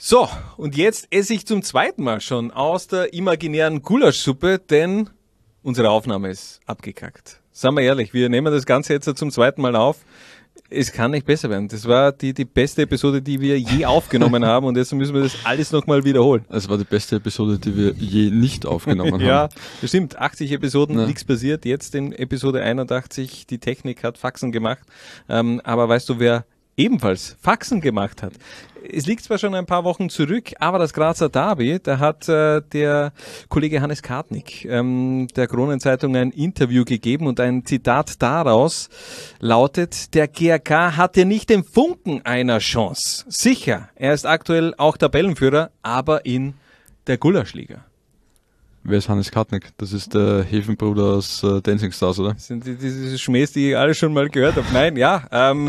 So, und jetzt esse ich zum zweiten Mal schon aus der imaginären Gulaschsuppe, denn unsere Aufnahme ist abgekackt. Seien wir ehrlich, wir nehmen das Ganze jetzt zum zweiten Mal auf. Es kann nicht besser werden. Das war die beste Episode, die wir je aufgenommen haben, und deshalb müssen wir das alles nochmal wiederholen. Es war die beste Episode, die wir je nicht aufgenommen haben. Ja, das stimmt. 80 Episoden, Ja. nichts passiert. Jetzt in Episode 81, die Technik hat Faxen gemacht. Aber weißt du, wer ebenfalls Faxen gemacht hat? Es liegt zwar schon ein paar Wochen zurück, aber das Grazer Derby, da hat der Kollege Hannes Kartnick der Kronenzeitung ein Interview gegeben, und ein Zitat daraus lautet: Der GRK hatte nicht den Funken einer Chance. Sicher, er ist aktuell auch Tabellenführer, aber in der Gulaschliga. Wer ist Hannes Kartnick? Das ist der Hefenbruder aus Dancing Stars, oder? Das sind diese Schmähs, die ich alle schon mal gehört habe. Nein, ja.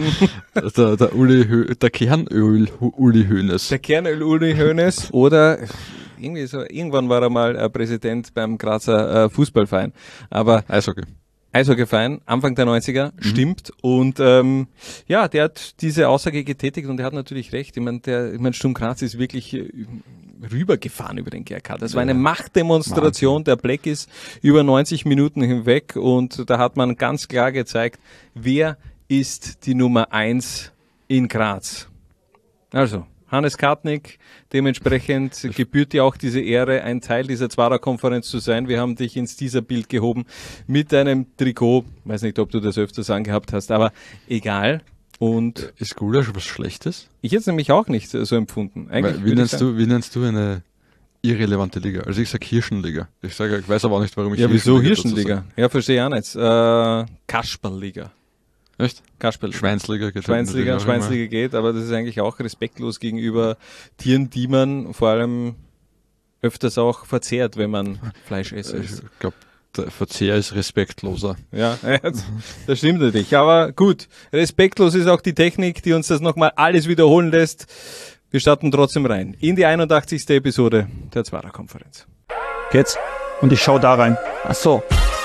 Der Kernöl-Uli Hoeneß. Der Kernöl-Uli Hoeneß oder irgendwie so, irgendwann war er mal Präsident beim Grazer Fußballverein. Aber Eishockeyverein, Anfang der 90er, stimmt. Und ja, der hat diese Aussage getätigt, und er hat natürlich recht. Ich meine, Sturm Graz ist wirklich rübergefahren über den GRK. Das war eine Machtdemonstration. Der Black ist über 90 Minuten hinweg, und da hat man ganz klar gezeigt, wer ist die Nummer 1 in Graz. Also, Hannes Kartnick, dementsprechend gebührt dir auch diese Ehre, ein Teil dieser Zwarer-Konferenz zu sein. Wir haben dich ins Teaserbild gehoben mit deinem Trikot. Weiß nicht, ob du das öfters angehabt hast, aber egal. Und ist Gulasch was Schlechtes? ich hätte es nämlich auch nicht so empfunden. Eigentlich Wie nennst du eine irrelevante Liga? Also ich sag Hirschenliga. Ich weiß aber auch nicht, warum ich wieso Hirschenliga Hirschenliga? Ja, verstehe ich auch nicht. Kasperlliga. Echt? Kasperl. Schweinsliga geht. Schweinsliga geht, aber das ist eigentlich auch respektlos gegenüber Tieren, die man vor allem öfters auch verzehrt, wenn man Fleisch isst. Ich glaube, der Verzehr ist respektloser. Ja, das stimmt natürlich. Aber gut, respektlos ist auch die Technik, die uns das nochmal alles wiederholen lässt. Wir starten trotzdem rein in die 81. Episode der Zwarer-Konferenz. Geht's? Und ich schau da rein. Ach so.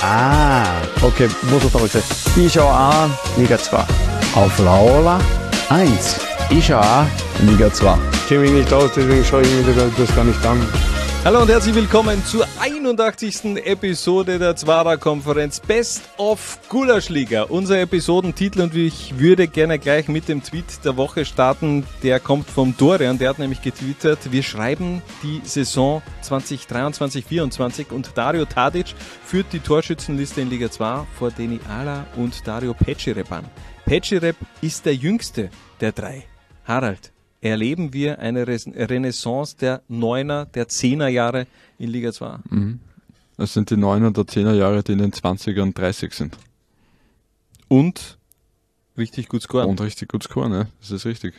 Okay, muss ich doch sagen. Ich schau an, Liga 2. Auf Laola 1. Ich schau auch Liga 2. Ich kenne mich nicht aus, deswegen schaue ich mir das gar nicht an. Hallo und herzlich willkommen zur 81. Episode der Zwarer-Konferenz Best of Gulaschliga. Unser Episodentitel, und ich würde gerne gleich mit dem Tweet der Woche starten, der kommt vom Dorian, der hat nämlich getwittert: Wir schreiben die Saison 2023-24 und Dario Tadic führt die Torschützenliste in Liga 2 vor Deni Ala und Dario Pecirep an. Pecirep ist der jüngste der drei. Harald, erleben wir eine Renaissance der 9er, der 10er Jahre in Liga 2? Das sind die 9er der 10er Jahre, die in den 20ern 30 sind. Und richtig gut scoren. Und richtig gut scoren, ja. Das ist richtig.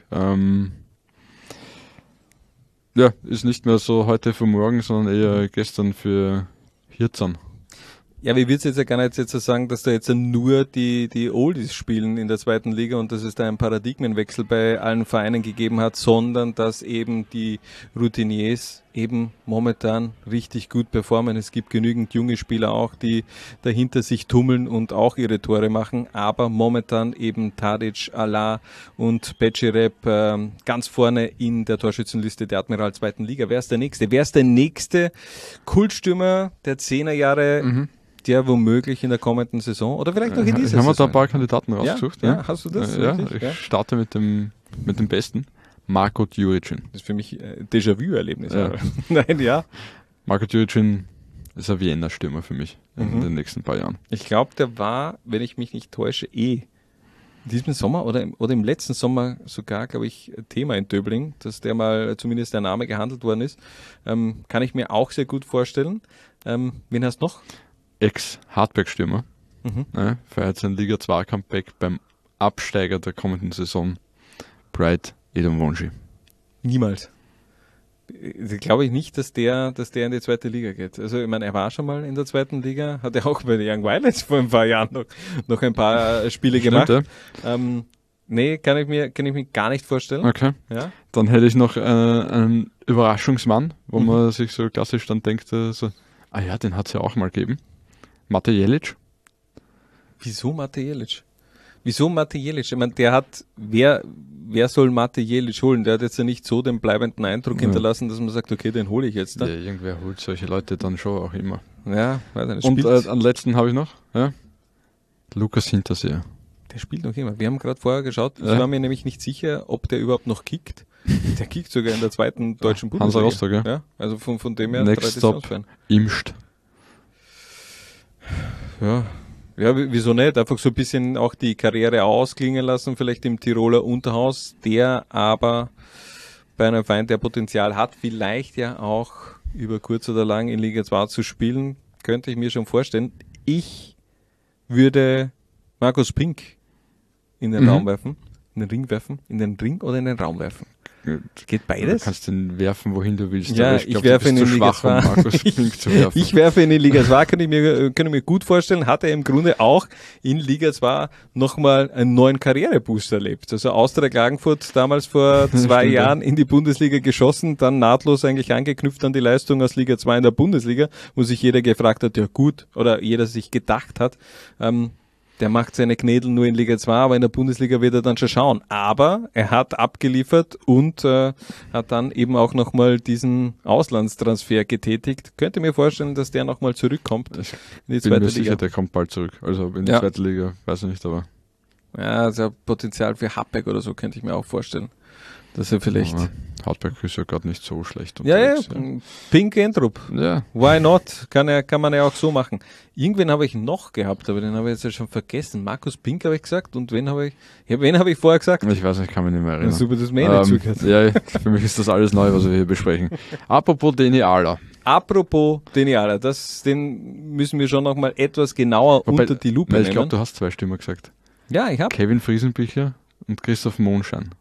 Ist nicht mehr so heute für morgen, sondern eher gestern für Hirzern. Ja, wie wird's jetzt ja gar nicht jetzt sagen, dass da jetzt nur die Oldies spielen in der zweiten Liga und dass es da einen Paradigmenwechsel bei allen Vereinen gegeben hat, sondern dass eben die Routiniers eben momentan richtig gut performen. Es gibt genügend junge Spieler auch, die dahinter sich tummeln und auch ihre Tore machen, aber momentan eben Tadic, Ala und Pecirep ganz vorne in der Torschützenliste der Admiral zweiten Liga. Wer ist der Nächste? Wer ist der nächste Kultstürmer der 10er Jahre, der womöglich in der kommenden Saison oder vielleicht auch in dieser Saison? Haben wir da ein paar Kandidaten rausgesucht? Ja, hast du das? Ja, richtig? ich starte mit dem Besten. Marko Djuricin. Das ist für mich Déjà-vu-Erlebnis. Ja. Nein, ja. Marko Djuricin ist ein Wiener-Stürmer für mich in den nächsten paar Jahren. Ich glaube, der war, wenn ich mich nicht täusche, in diesem Sommer oder im letzten Sommer sogar, glaube ich, Thema in Döbling, dass der mal zumindest der Name gehandelt worden ist. Kann ich mir auch sehr gut vorstellen. Wen hast du noch? Ex-Hartberg-Stürmer. Feiert sein Liga 2 Comeback beim Absteiger der kommenden Saison, Bright Edomwonji. Niemals. Glaube ich nicht, dass der in die zweite Liga geht. Also ich meine, er war schon mal in der zweiten Liga, hat er auch bei den Young Violets vor ein paar Jahren noch ein paar Spiele gemacht. Ja. Nee, kann ich mir gar nicht vorstellen. Okay. Ja? Dann hätte ich noch einen Überraschungsmann, wo man sich so klassisch dann denkt, den hat es ja auch mal gegeben. Mate Jelic. Wieso Mate Jelic? Ich meine, der hat, wer wer soll Mate Jelic holen? Der hat jetzt ja nicht so den bleibenden Eindruck hinterlassen, dass man sagt, okay, den hole ich jetzt. Ja, irgendwer holt solche Leute dann schon auch immer. Ja, weiß nicht. Und einen letzten habe ich noch. Ja? Lukas Hinterseher. Der spielt noch immer. Wir haben gerade vorher geschaut, ich war mir nämlich nicht sicher, ob der überhaupt noch kickt. Der kickt sogar in der zweiten deutschen Bundesliga. Hansa Rostock, ja. Also von dem her Next Stop, Imst. Ja, wieso nicht? Einfach so ein bisschen auch die Karriere ausklingen lassen, vielleicht im Tiroler Unterhaus, der aber bei einem Verein, der Potenzial hat, vielleicht ja auch über kurz oder lang in Liga 2 zu spielen, könnte ich mir schon vorstellen. Ich würde Markus Pink in den Raum werfen, in den Ring werfen, in den Ring oder in den Raum werfen. Geht beides? Du kannst ihn werfen, wohin du willst. Ja, ich werfe ihn in Liga 2. Um Markus Pink zu werfen. Ich werfe ihn in Liga 2, kann ich mir gut vorstellen, hat er im Grunde auch in Liga 2 nochmal einen neuen Karriereboost erlebt. Also Austria Klagenfurt damals vor 2 Jahren in die Bundesliga geschossen, dann nahtlos eigentlich angeknüpft an die Leistung aus Liga 2 in der Bundesliga, wo sich jeder gefragt hat, ja gut, oder jeder sich gedacht hat, der macht seine Knädel nur in Liga 2, aber in der Bundesliga wird er dann schon schauen. Aber er hat abgeliefert und hat dann eben auch nochmal diesen Auslandstransfer getätigt. Könnte mir vorstellen, dass der nochmal zurückkommt in die zweite Liga. Sicher, der kommt bald zurück. Also in die zweite Liga, weiß ich nicht, aber... Ja, also Potenzial für Happbeck oder so könnte ich mir auch vorstellen. Dass er vielleicht... Ja, Hartberg ist ja gerade nicht so schlecht unterwegs. Ja. Pink Entrup. Ja. Why not? Kann man ja auch so machen. Irgendwen habe ich noch gehabt, aber den habe ich jetzt ja schon vergessen. Markus Pink habe ich gesagt und wen habe ich vorher gesagt? Ich weiß nicht, kann mich nicht mehr erinnern. Super, das mir nicht zugehört. Ja, für mich ist das alles neu, was wir hier besprechen. Apropos Deni Ala, den müssen wir schon nochmal etwas genauer unter die Lupe nehmen. Ich glaube, du hast 2 Stimmen gesagt. Ja, ich habe. Kevin Friesenbichler und Christoph Mondschein.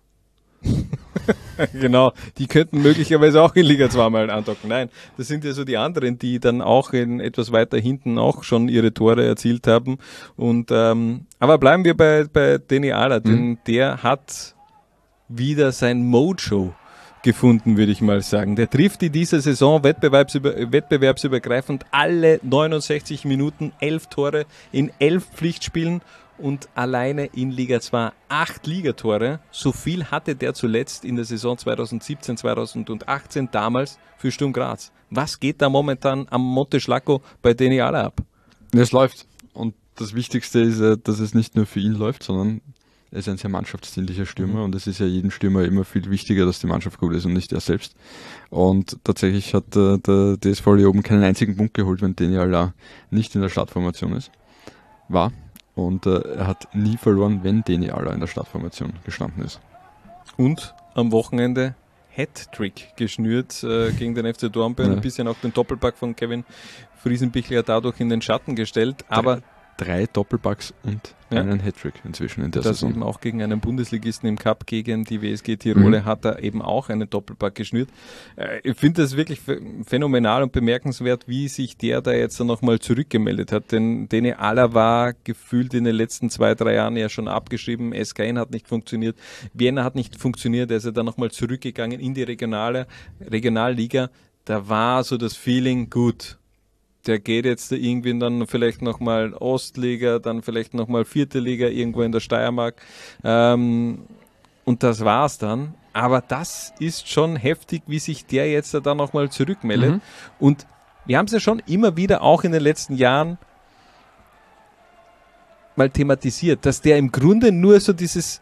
Genau, die könnten möglicherweise auch in Liga 2 mal andocken. Nein, das sind ja so die anderen, die dann auch in etwas weiter hinten auch schon ihre Tore erzielt haben. Und aber bleiben wir bei Deni Ala, denn der hat wieder sein Mojo gefunden, würde ich mal sagen. Der trifft in dieser Saison wettbewerbsübergreifend alle 69 Minuten, 11 Tore in 11 Pflichtspielen. Und alleine in Liga 2 8 Ligatore. So viel hatte der zuletzt in der Saison 2017, 2018 damals für Sturm Graz. Was geht da momentan am Monte Schlacco bei Deni Ala ab? Es läuft. Und das Wichtigste ist, dass es nicht nur für ihn läuft, sondern er ist ein sehr mannschaftsdienlicher Stürmer und es ist ja jedem Stürmer immer viel wichtiger, dass die Mannschaft gut ist und nicht er selbst. Und tatsächlich hat der DSV Leoben keinen einzigen Punkt geholt, wenn Deni Ala nicht in der Startformation war. Und er hat nie verloren, wenn Deni Ala in der Startformation gestanden ist. Und am Wochenende Hattrick geschnürt gegen den FC Dornbirn. Ein bisschen auch den Doppelpack von Kevin Friesenbichler dadurch in den Schatten gestellt. Aber 3 Doppelpacks und einen Hattrick inzwischen in der Saison. Eben auch gegen einen Bundesligisten im Cup, gegen die WSG Tirole, hat er eben auch einen Doppelpack geschnürt. Ich finde das wirklich phänomenal und bemerkenswert, wie sich der da jetzt nochmal zurückgemeldet hat. Denn Deni Ala war gefühlt in den letzten 2-3 Jahren ja schon abgeschrieben. SKN hat nicht funktioniert, Vienna hat nicht funktioniert. Er ist ja dann nochmal zurückgegangen in die Regionalliga. Da war so das Feeling, gut, der geht jetzt irgendwie dann vielleicht nochmal Ostliga, dann vielleicht nochmal 4. Liga irgendwo in der Steiermark. Und das war's dann. Aber das ist schon heftig, wie sich der jetzt da nochmal zurückmeldet. Und wir haben es ja schon immer wieder auch in den letzten Jahren mal thematisiert, dass der im Grunde nur so diesen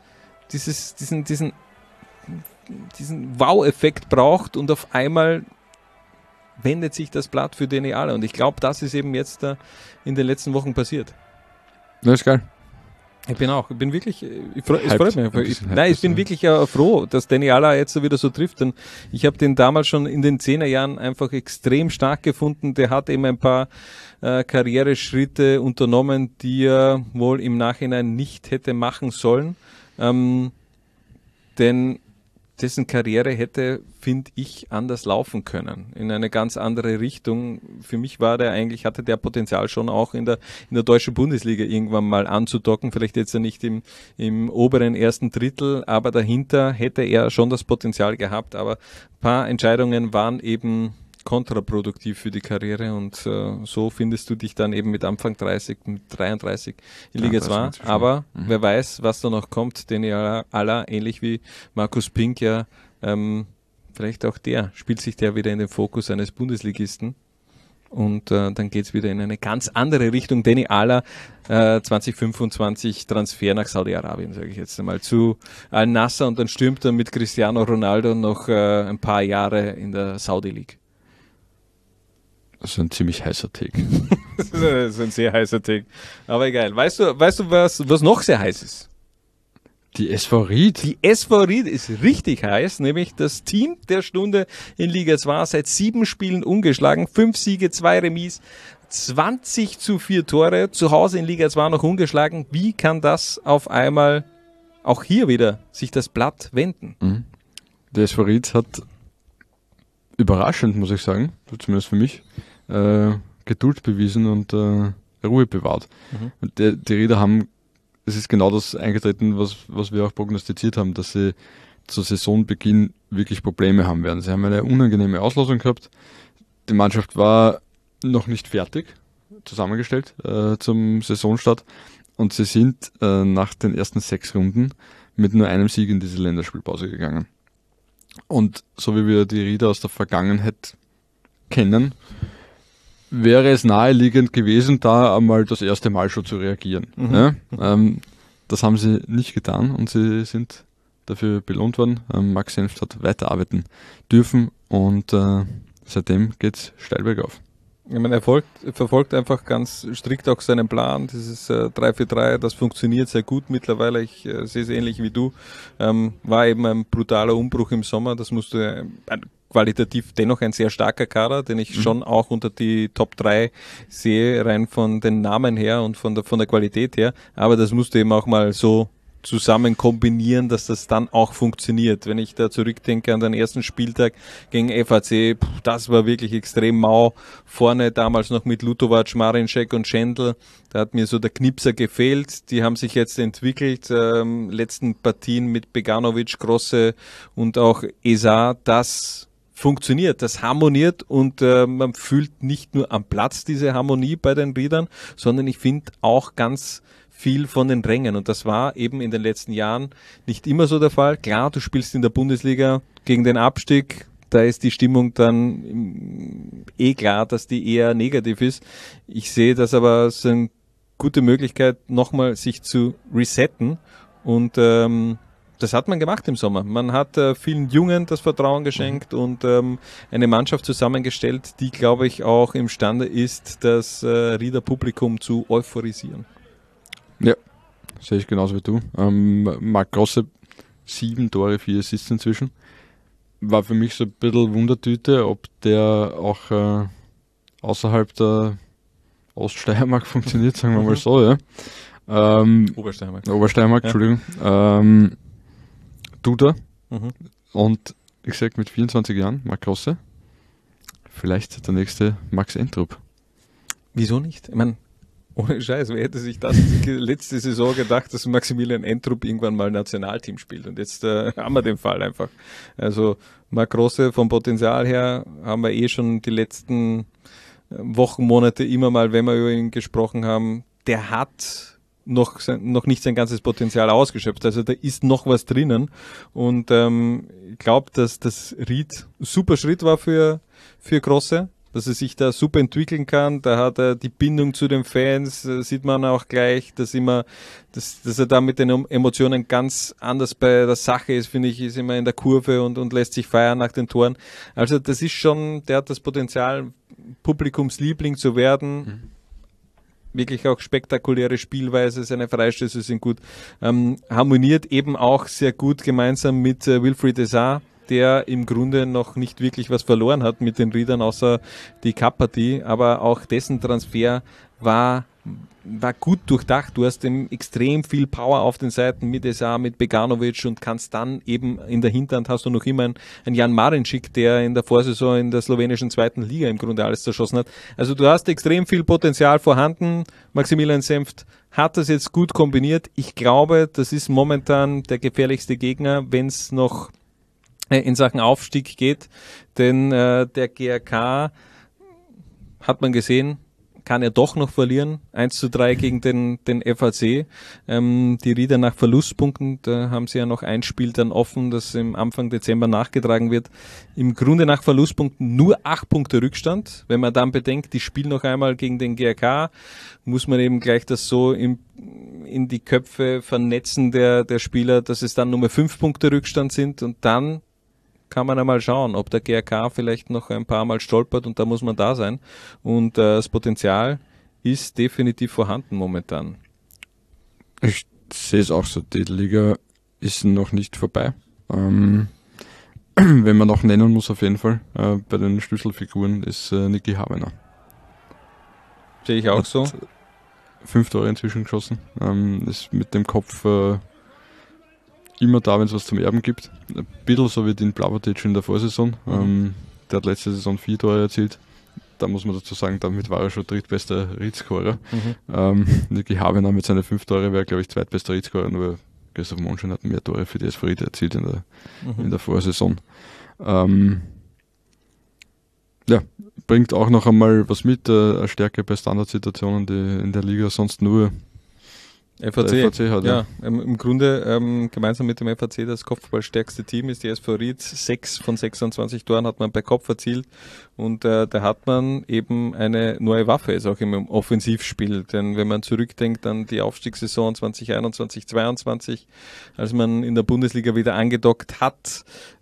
Wow-Effekt braucht und auf einmal wendet sich das Blatt für Deni Ala. Und ich glaube, das ist eben jetzt da in den letzten Wochen passiert. Das ist geil. Ich bin wirklich, es freut mich. Ich bin wirklich froh, dass Deni Ala jetzt so wieder so trifft. Denn ich habe den damals schon in den 10er Jahren einfach extrem stark gefunden. Der hat eben ein paar Karriereschritte unternommen, die er wohl im Nachhinein nicht hätte machen sollen. Denn dessen Karriere hätte, finde ich, anders laufen können, in eine ganz andere Richtung. Für mich hatte der Potenzial schon auch in der deutschen Bundesliga irgendwann mal anzudocken, vielleicht jetzt ja nicht im oberen ersten Drittel, aber dahinter hätte er schon das Potenzial gehabt, aber ein paar Entscheidungen waren eben kontraproduktiv für die Karriere und so findest du dich dann eben mit Anfang 30, mit 33 in Liga 2. Aber wer weiß, was da noch kommt, denn aller ähnlich wie Markus Pink vielleicht auch spielt sich der wieder in den Fokus eines Bundesligisten. Und dann geht's wieder in eine ganz andere Richtung. Deni Ala 2025 Transfer nach Saudi-Arabien, sage ich jetzt einmal, zu Al-Nassr, und dann stürmt er mit Cristiano Ronaldo noch ein paar Jahre in der Saudi-League. Das ist ein ziemlich heißer Take. Das ist ein sehr heißer Take. Aber egal. Weißt du, was noch sehr heiß ist? Die SV Ried. Die SV Ried ist richtig heiß, nämlich das Team der Stunde in Liga 2, seit 7 Spielen ungeschlagen, 5 Siege, 2 Remis, 20:4 Tore, zu Hause in Liga 2 noch ungeschlagen. Wie kann das auf einmal auch hier wieder sich das Blatt wenden? Der SV Ried hat überraschend, muss ich sagen, zumindest für mich, Geduld bewiesen und Ruhe bewahrt. Und die Rieder haben, es ist genau das eingetreten, was wir auch prognostiziert haben, dass sie zu Saisonbeginn wirklich Probleme haben werden. Sie haben eine unangenehme Auslosung gehabt. Die Mannschaft war noch nicht fertig zusammengestellt zum Saisonstart, und sie sind nach den ersten 6 Runden mit nur einem Sieg in diese Länderspielpause gegangen. Und so wie wir die Rieder aus der Vergangenheit kennen, wäre es naheliegend gewesen, da einmal das erste Mal schon zu reagieren. Ja? Das haben sie nicht getan und sie sind dafür belohnt worden. Max Senft hat weiterarbeiten dürfen und seitdem geht's steil bergauf. Ich meine, er verfolgt einfach ganz strikt auch seinen Plan. Dieses 3-4-3, das funktioniert sehr gut mittlerweile. Ich sehe es ähnlich wie du. War eben ein brutaler Umbruch im Sommer. Das musste qualitativ dennoch ein sehr starker Kader, den ich schon auch unter die Top 3 sehe, rein von den Namen her und von der Qualität her. Aber das musste eben auch mal so zusammen kombinieren, dass das dann auch funktioniert. Wenn ich da zurückdenke an den ersten Spieltag gegen FAC, das war wirklich extrem mau. Vorne damals noch mit Lutovac, Marinšek und Schendl, da hat mir so der Knipser gefehlt. Die haben sich jetzt entwickelt. Letzten Partien mit Beganovic, Grosse und auch Esa, das funktioniert, das harmoniert und man fühlt nicht nur am Platz diese Harmonie bei den Riedern, sondern ich finde auch ganz viel von den Rängen, und das war eben in den letzten Jahren nicht immer so der Fall. Klar, du spielst in der Bundesliga gegen den Abstieg, da ist die Stimmung dann klar, dass die eher negativ ist. Ich sehe das aber als eine gute Möglichkeit, nochmal sich zu resetten, und das hat man gemacht im Sommer. Man hat vielen Jungen das Vertrauen geschenkt und eine Mannschaft zusammengestellt, die, glaube ich, auch imstande ist, das Rieder Publikum zu euphorisieren. Ja, sehe ich genauso wie du. Marc Grosse, 7 Tore, 4 Assists inzwischen. War für mich so ein bisschen Wundertüte, ob der auch außerhalb der Oststeiermark funktioniert, sagen wir mal so, ja. Obersteiermark, ja. Entschuldigung. Duda. Und ich sag mit 24 Jahren, Marc Grosse, vielleicht der nächste Max Entrup. Wieso nicht? Ich meine, ohne Scheiß, wer hätte sich das letzte Saison gedacht, dass Maximilian Entrup irgendwann mal Nationalteam spielt, und jetzt haben wir den Fall einfach. Also Marc Grosse vom Potenzial her haben wir schon die letzten Wochen, Monate immer mal, wenn wir über ihn gesprochen haben, der hat noch nicht sein ganzes Potenzial ausgeschöpft, also da ist noch was drinnen, und ich glaube, dass das Ried super Schritt war für Grosse, dass er sich da super entwickeln kann. Da hat er die Bindung zu den Fans, sieht man auch gleich, dass er da mit den Emotionen ganz anders bei der Sache ist, finde ich, ist immer in der Kurve und lässt sich feiern nach den Toren. Also das ist schon, der hat das Potenzial, Publikumsliebling zu werden. Wirklich auch spektakuläre Spielweise, seine Freistöße sind gut. Harmoniert eben auch sehr gut gemeinsam mit Wilfried Esa, der im Grunde noch nicht wirklich was verloren hat mit den Riedern, außer die Cup-Partie, aber auch dessen Transfer war gut durchdacht. Du hast ihm extrem viel Power auf den Seiten mit Esa, mit Beganovic, und kannst dann eben in der Hinterhand hast du noch immer einen Jan Marinšek, der in der Vorsaison in der slowenischen 2. Liga im Grunde alles zerschossen hat. Also du hast extrem viel Potenzial vorhanden. Maximilian Senft hat das jetzt gut kombiniert. Ich glaube, das ist momentan der gefährlichste Gegner, wenn es noch in Sachen Aufstieg geht, denn der GRK, hat man gesehen, kann er doch noch verlieren. 1:3 gegen den FAC. Die Rieder nach Verlustpunkten, da haben sie ja noch ein Spiel dann offen, das im Anfang Dezember nachgetragen wird. Im Grunde nach Verlustpunkten nur 8 Punkte Rückstand. Wenn man dann bedenkt, die spielen noch einmal gegen den GRK, muss man eben gleich das so in die Köpfe vernetzen der Spieler, dass es dann nur 5 Punkte Rückstand sind, und dann kann man einmal schauen, ob der GRK vielleicht noch ein paar Mal stolpert, und da muss man da sein. Und das Potenzial ist definitiv vorhanden momentan. Ich sehe es auch so, die Liga ist noch nicht vorbei. Wenn man noch nennen muss auf jeden Fall, bei den Schlüsselfiguren ist Niki Habener. Sehe ich auch so. 5 Tore inzwischen geschossen. Ist mit dem Kopf immer da, wenn es was zum Erben gibt. Ein bisschen so wie den Blavatic in der Vorsaison. Der hat letzte Saison 4 Tore erzielt. Da muss man dazu sagen, damit war er schon drittbester Ried-Scorer. Niki Habener mit seinen 5 Tore wäre, glaube ich, zweitbester Ried-Scorer, nur Christoph Monschen hat mehr Tore für die SV Ried erzielt in der Vorsaison. Ja, bringt auch noch einmal was mit, eine Stärke bei Standardsituationen, die in der Liga sonst nur FAC hat. Ja, im Grunde gemeinsam mit dem FAC das kopfballstärkste Team ist die SV Ried. 6 von 26 Toren hat man per Kopf erzielt, und da hat man eben eine neue Waffe jetzt auch im Offensivspiel, denn wenn man zurückdenkt an die Aufstiegssaison 2021-22, als man in der Bundesliga wieder angedockt hat,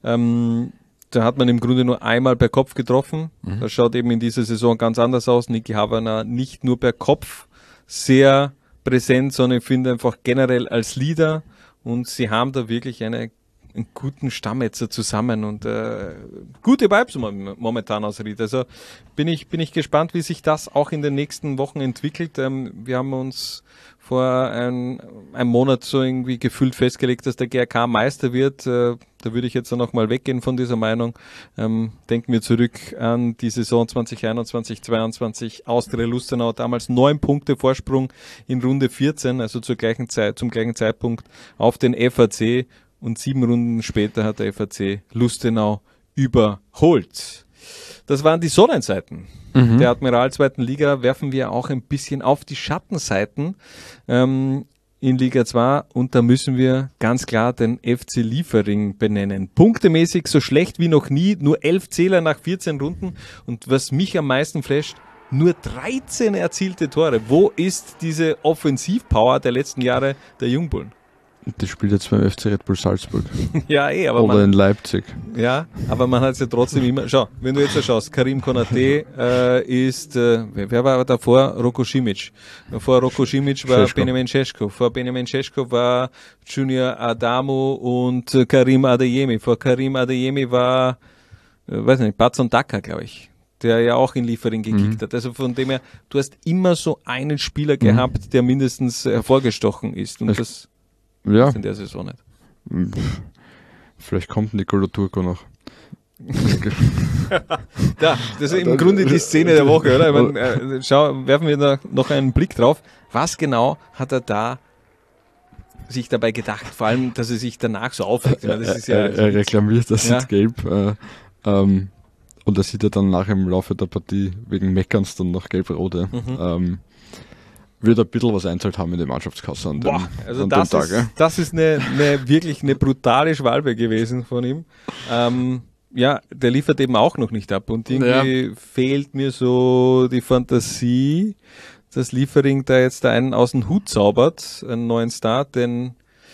da hat man im Grunde nur einmal per Kopf getroffen. Das schaut eben in dieser Saison ganz anders aus. Niki Habener nicht nur per Kopf sehr präsent, sondern ich finde einfach generell als Leader, und sie haben da wirklich einen guten Stamm jetzt zusammen, und gute Vibes momentan aus Ried. Also bin ich gespannt, wie sich das auch in den nächsten Wochen entwickelt. Wir haben uns vor einem Monat so irgendwie gefühlt festgelegt, dass der GRK Meister wird. Da würde ich jetzt noch mal weggehen von dieser Meinung. Denken wir zurück an die Saison 2021-22. Austria Lustenau, damals 9 Punkte Vorsprung in Runde 14, also zum gleichen Zeitpunkt auf den FAC, und 7 Runden später hat der FAC Lustenau überholt. Das waren die Sonnenseiten der Admiral 2. Liga. Werfen wir auch ein bisschen auf die Schattenseiten in Liga 2, und da müssen wir ganz klar den FC Liefering benennen. Punktemäßig so schlecht wie noch nie, nur 11 Zähler nach 14 Runden, und was mich am meisten flasht, nur 13 erzielte Tore. Wo ist diese Offensivpower der letzten Jahre der Jungbullen? Die spielt jetzt beim FC Red Bull Salzburg. Ja, aber oder in Leipzig. Ja, aber man hat es ja trotzdem immer. Schau, wenn du jetzt schaust, Karim Konate ist, wer war davor? Roko Simic. Vor Roko Simic war Benjamin Šeško. Vor Benjamin Šeško war Junior Adamo und Karim Adeyemi. Vor Karim Adeyemi war, weiß nicht, Batson Daka, glaube ich, der ja auch in Liefering gekickt hat. Also von dem her, du hast immer so einen Spieler gehabt, der mindestens hervorgestochen ist. Und das in der Saison nicht. Vielleicht kommt Nicolo Turco noch. Ja, das ist im Grunde die Szene der Woche, oder? Ich meine, werfen wir da noch einen Blick drauf. Was genau hat er da sich dabei gedacht? Vor allem, dass er sich danach so aufregt. Das ist er reklamiert das jetzt gelb. Und er sieht ja dann nachher im Laufe der Partie wegen Meckerns dann noch gelb-rot. Wird ein bisschen was einzahlt haben in die Mannschaftskasse an dem Tag. Das ist wirklich eine brutale Schwalbe gewesen von ihm. Der liefert eben auch noch nicht ab, und irgendwie fehlt mir so die Fantasie, dass Liefering da jetzt einen aus dem Hut zaubert, einen neuen Start, denn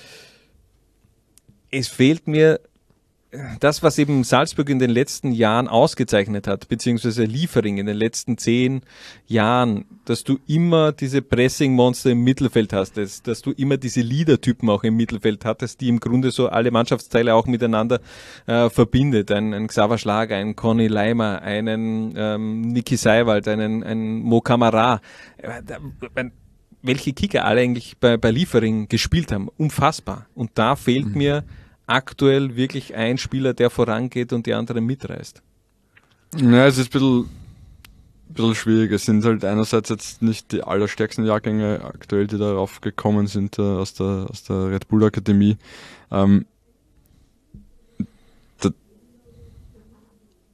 es fehlt mir das, was eben Salzburg in den letzten Jahren ausgezeichnet hat, beziehungsweise Liefering in den letzten 10 Jahren, dass du immer diese Pressing-Monster im Mittelfeld hast, dass du immer diese Leader-Typen auch im Mittelfeld hattest, die im Grunde so alle Mannschaftsteile auch miteinander verbindet. Ein Xaver Schlager, ein Conny Leimer, einen Niki Seiwald, einen Mo Kamara. Welche Kicker alle eigentlich bei Liefering gespielt haben. Unfassbar. Und da fehlt mir aktuell wirklich ein Spieler, der vorangeht und die anderen mitreißt. Ja, es ist ein bisschen schwierig. Es sind halt einerseits jetzt nicht die allerstärksten Jahrgänge aktuell, die darauf gekommen sind aus der Red Bull Akademie.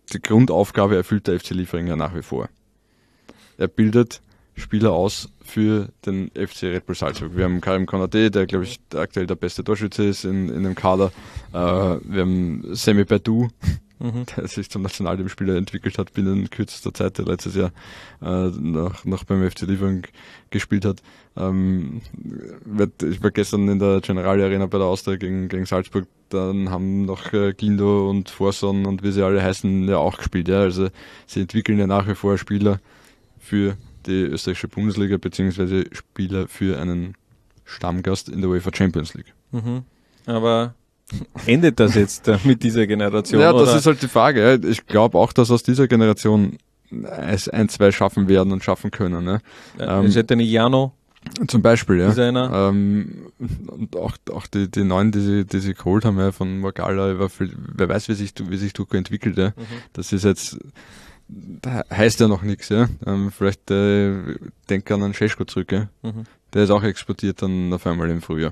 die Grundaufgabe erfüllt der FC Liefering ja nach wie vor. Er bildet Spieler aus für den FC Red Bull Salzburg. Wir haben Karim Konate, der, glaube ich, aktuell der beste Torschütze ist in dem Kader. Wir haben Semi Baidu, der sich zum Nationalteamspieler entwickelt hat binnen kürzester Zeit, der letztes Jahr noch beim FC Liefering gespielt hat. Ich war gestern in der Generali Arena bei der Austria gegen Salzburg, dann haben noch Guindo und Forson und wie sie alle heißen ja auch gespielt. Ja. Also sie entwickeln ja nach wie vor Spieler für die österreichische Bundesliga beziehungsweise Spieler für einen Stammgast in der UEFA Champions League. Aber endet das jetzt mit dieser Generation? Ja, das oder? ist halt die Frage. Ja. Ich glaube auch, dass aus dieser Generation es 1, 2 schaffen werden und schaffen können. Ne? Jano zum Beispiel, ja. ist einer. Und auch die neuen, die sie geholt haben, ja, von Morgalla, wer weiß, wie sich Duco entwickelt. Ja. Das ist jetzt, da heißt ja noch nichts. Ja. Vielleicht denke an Šeško zurück. Ja. Der ist auch exportiert dann auf einmal im Frühjahr.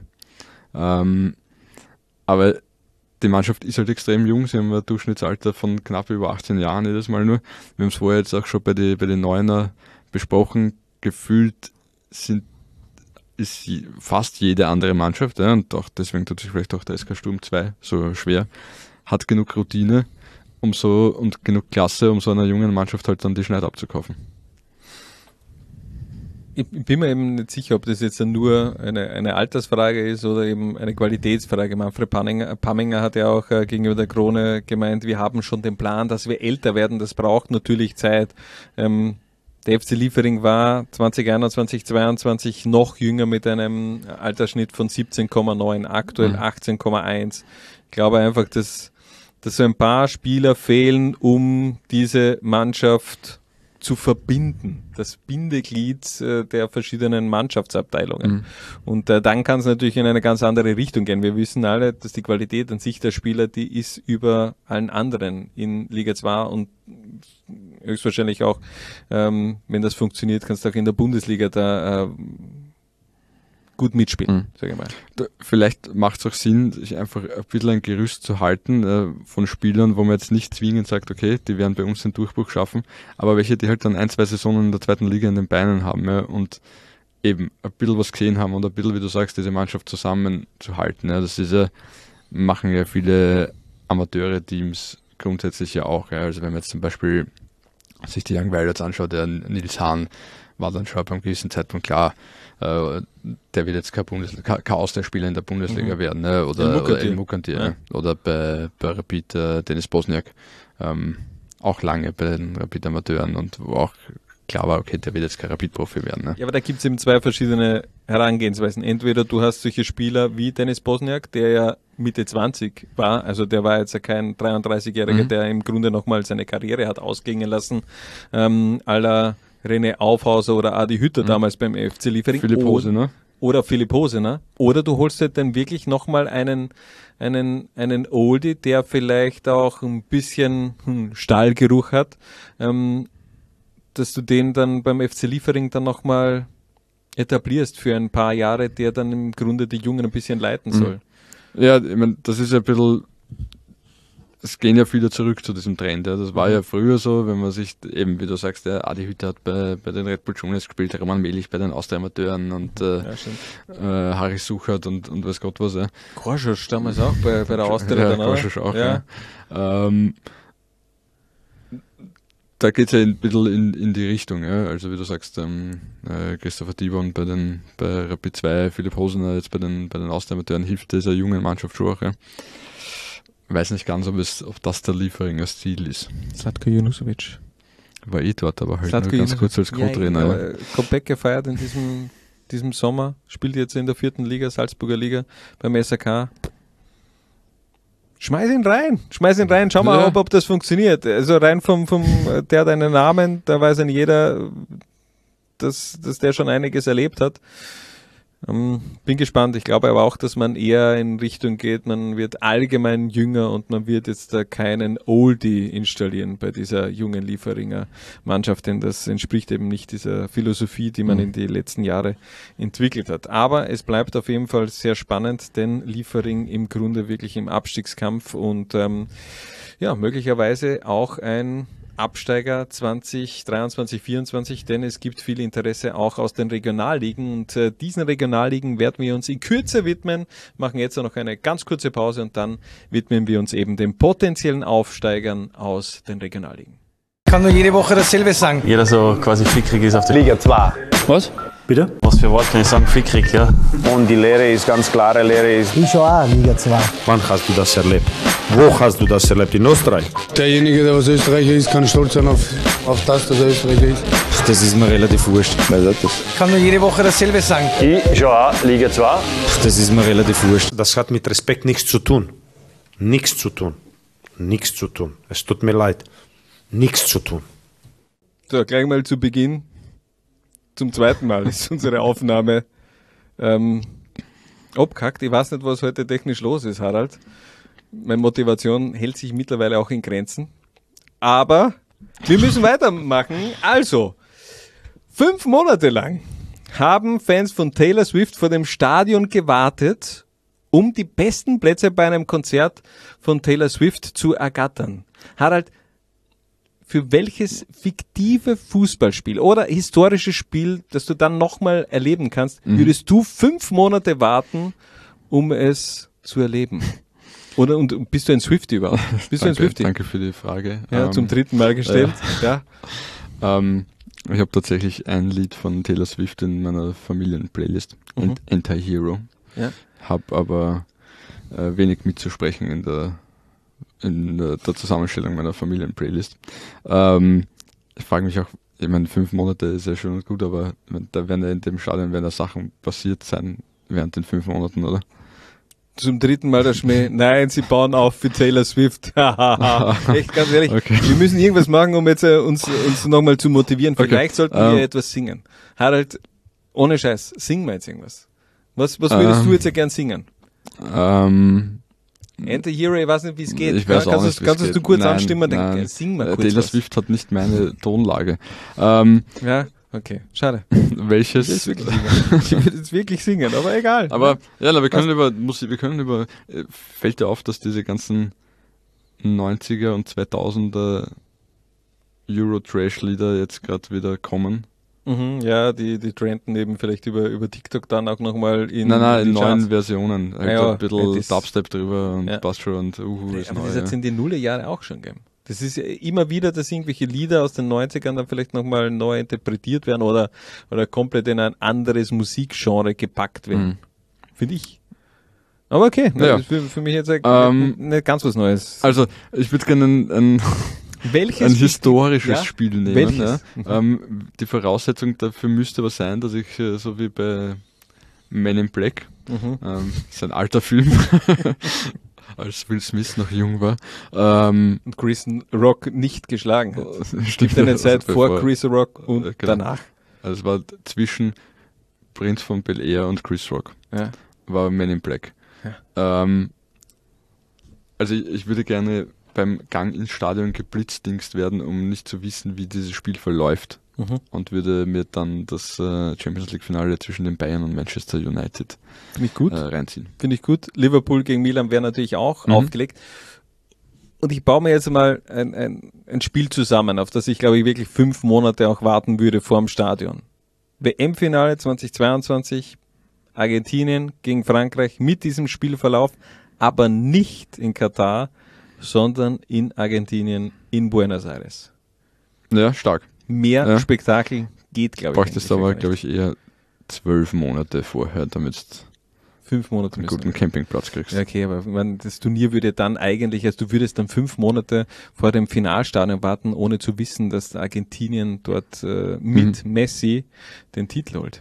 Aber die Mannschaft ist halt extrem jung. Sie haben ein Durchschnittsalter von knapp über 18 Jahren jedes Mal nur. Wir haben es vorher jetzt auch schon bei den Neuner besprochen. Gefühlt ist fast jede andere Mannschaft, ja, und auch deswegen tut sich vielleicht auch der SK Sturm 2 so schwer, hat genug Routine und genug Klasse, um so einer jungen Mannschaft halt dann die Schneid abzukaufen. Ich bin mir eben nicht sicher, ob das jetzt nur eine Altersfrage ist oder eben eine Qualitätsfrage. Manfred Pamminger hat ja auch gegenüber der Krone gemeint, wir haben schon den Plan, dass wir älter werden. Das braucht natürlich Zeit. Der FC Liefering war 2021, 2022 noch jünger mit einem Altersschnitt von 17,9, aktuell 18,1. Ich glaube einfach, dass so ein paar Spieler fehlen, um diese Mannschaft zu verbinden, das Bindeglied der verschiedenen Mannschaftsabteilungen. Und dann kann es natürlich in eine ganz andere Richtung gehen. Wir wissen alle, dass die Qualität an sich der Spieler, die ist über allen anderen in Liga 2 und höchstwahrscheinlich auch, wenn das funktioniert, kannst du auch in der Bundesliga da gut mitspielen, sage ich mal. Vielleicht macht es auch Sinn, sich einfach ein bisschen ein Gerüst zu halten von Spielern, wo man jetzt nicht zwingend sagt, okay, die werden bei uns den Durchbruch schaffen, aber welche, die halt dann 1, 2 Saisonen in der zweiten Liga in den Beinen haben, ja, und eben ein bisschen was gesehen haben und ein bisschen, wie du sagst, diese Mannschaft zusammenzuhalten. Ja, das ist ja, machen ja viele Amateure-Teams grundsätzlich ja auch. Ja. Also wenn man jetzt zum Beispiel sich die Young Wilders anschaut, der Nils Hahn war dann schon beim gewissen Zeitpunkt klar, der wird jetzt kein Austauschspieler in der Bundesliga werden, ne? Oder El Mukantir, ja. Oder bei Rapid Dennis Bosniak, auch lange bei den Rapid Amateuren und wo auch klar war, okay, der wird jetzt kein Rapid-Profi werden. Ne? Ja, aber da gibt es eben zwei verschiedene Herangehensweisen. Entweder du hast solche Spieler wie Dennis Bosniak, der ja Mitte 20 war, also der war jetzt ja kein 33-Jähriger, der im Grunde nochmal seine Karriere hat ausgehen lassen, à la René Aufhauser oder Adi Hütter damals beim FC Liefering. Philipp Hosener. Oder Philipp Hosener. Oder du holst halt dann wirklich nochmal einen Oldie, der vielleicht auch ein bisschen Stahlgeruch hat, dass du den dann beim FC Liefering dann nochmal etablierst für ein paar Jahre, der dann im Grunde die Jungen ein bisschen leiten soll. Ja, ich meine, das ist ja ein bisschen, es gehen ja viele zurück zu diesem Trend. Ja. Das war ja früher so, wenn man sich eben, wie du sagst, der Adi Hütter hat bei den Red Bull Juniors gespielt, Roman Melich bei den Austria-Amateuren und Harry Suchert und weiß Gott was. Ja. Korschus damals auch bei der Austria. Ja, Korschus auch, ja. Da geht es ja ein bisschen in die Richtung, ja. Also wie du sagst, Christopher Dibon bei Rapid 2, Philipp Hosener jetzt bei den Austria-Amateuren hilft dieser jungen Mannschaft schon auch, ja. Weiß nicht ganz, ob das der Lieferinger Stil ist. Zlatko Junusovic. War dort, aber halt nur ganz kurz als Co-Trainer. Ja, Comeback gefeiert in diesem Sommer, spielt jetzt in der 4. Liga, Salzburger Liga, beim SAK. Schmeiß ihn rein, schau mal, ob das funktioniert. Also rein vom der hat einen Namen, da weiß ein jeder, dass der schon einiges erlebt hat. Bin gespannt. Ich glaube aber auch, dass man eher in Richtung geht, man wird allgemein jünger und man wird jetzt da keinen Oldie installieren bei dieser jungen Lieferinger Mannschaft, denn das entspricht eben nicht dieser Philosophie, die man in die letzten Jahre entwickelt hat. Aber es bleibt auf jeden Fall sehr spannend, denn Liefering im Grunde wirklich im Abstiegskampf und möglicherweise auch ein Absteiger 2023, 2024, denn es gibt viel Interesse auch aus den Regionalligen und diesen Regionalligen werden wir uns in Kürze widmen, machen jetzt noch eine ganz kurze Pause und dann widmen wir uns eben den potenziellen Aufsteigern aus den Regionalligen. Ich kann nur jede Woche dasselbe sagen. Jeder so quasi fickrig ist auf der Liga 2. Was? Bitte? Was für Wort kann ich sagen? Fickrig, ja. Und die Lehre ist ganz klare Lehre ist. Ich schon auch Liga 2. Wann hast du das erlebt? Wo hast du das erlebt? In Österreich? Derjenige, der was Österreicher ist, kann stolz sein auf das, dass er Österreicher ist. Das ist mir relativ wurscht. Ich kann nur jede Woche dasselbe sagen. Ich schon auch Liga 2. Das ist mir relativ wurscht. Das hat mit Respekt nichts zu tun. Nichts zu tun. Nichts zu tun. Es tut mir leid. Nichts zu tun. So, gleich mal zu Beginn. Zum zweiten Mal ist unsere Aufnahme abgehackt. Ich weiß nicht, was heute technisch los ist, Harald. Meine Motivation hält sich mittlerweile auch in Grenzen. Aber wir müssen weitermachen. Also, 5 Monate lang haben Fans von Taylor Swift vor dem Stadion gewartet, um die besten Plätze bei einem Konzert von Taylor Swift zu ergattern. Harald, für welches fiktive Fußballspiel oder historisches Spiel, das du dann nochmal erleben kannst, würdest du 5 Monate warten, um es zu erleben? Oder und bist du ein Swiftie überhaupt? Bist du ein Swiftie? Danke für die Frage. Ja, zum 3. Mal gestellt. Ja. Ich habe tatsächlich ein Lied von Taylor Swift in meiner Familienplaylist, Anti-Hero. Ja. Habe aber wenig mitzusprechen in der Zusammenstellung meiner Familienplaylist. Ich frage mich auch, ich meine, 5 Monate ist ja schön und gut, aber da werden ja in dem Stadion Sachen passiert sein während den 5 Monaten, oder? Zum 3. Mal der Schmäh. Nein, sie bauen auf für Taylor Swift. Echt, ganz ehrlich. Okay. Wir müssen irgendwas machen, um jetzt uns nochmal zu motivieren. Vielleicht sollten wir etwas singen. Harald, ohne Scheiß, singen wir jetzt irgendwas. Was würdest du jetzt ja gern singen? Anti-Hero, ich weiß nicht, wie es geht. Ich weiß auch nicht, kannst du kurz anstimmen? Dann sing mal kurz Taylor was. Swift hat nicht meine Tonlage. Ja, okay, schade. Welches? Ich würde jetzt wirklich singen, aber egal. Aber ja, wir können über fällt dir auf, dass diese ganzen 90er und 2000er Euro-Trash-Lieder jetzt gerade wieder kommen. Ja, die trenden eben vielleicht über TikTok dann auch nochmal in neuen Versionen. Ein bisschen das, Dubstep drüber und passt schon und ist aber neu. das hat es in den Nullerjahre auch schon gegeben. Das ist ja immer wieder, dass irgendwelche Lieder aus den 90ern dann vielleicht nochmal neu interpretiert werden oder komplett in ein anderes Musikgenre gepackt werden. Finde ich. Aber okay, das ist für mich jetzt nicht ganz was Neues. Also, ich würde gerne ein historisches Spiel nehmen. Ja. Die Voraussetzung dafür müsste aber sein, dass ich so wie bei Men in Black, ist ein alter Film, als Will Smith noch jung war. Und Chris Rock nicht geschlagen hat. Es gibt eine Zeit vor Chris Rock und danach. Also es war zwischen Prinz von Bel-Air und Chris Rock. Ja. War Men in Black. Ja. Also ich würde gerne beim Gang ins Stadion geblitzdingst werden, um nicht zu wissen, wie dieses Spiel verläuft. Und würde mir dann das Champions League Finale zwischen den Bayern und Manchester United reinziehen. Finde ich gut. Liverpool gegen Milan wäre natürlich auch aufgelegt. Und ich baue mir jetzt mal ein Spiel zusammen, auf das ich, glaube ich, wirklich 5 Monate auch warten würde vor dem Stadion. WM-Finale 2022, Argentinien gegen Frankreich mit diesem Spielverlauf, aber nicht in Katar, sondern in Argentinien, in Buenos Aires. Ja, stark. Mehr Spektakel geht, glaube ich. Bräuchtest aber, glaube ich, eher 12 Monate vorher, damit du 5 Monate einen guten Campingplatz kriegst. Ja, okay, aber das Turnier würde dann eigentlich, also du würdest dann 5 Monate vor dem Finalstadion warten, ohne zu wissen, dass Argentinien dort mit Messi den Titel holt.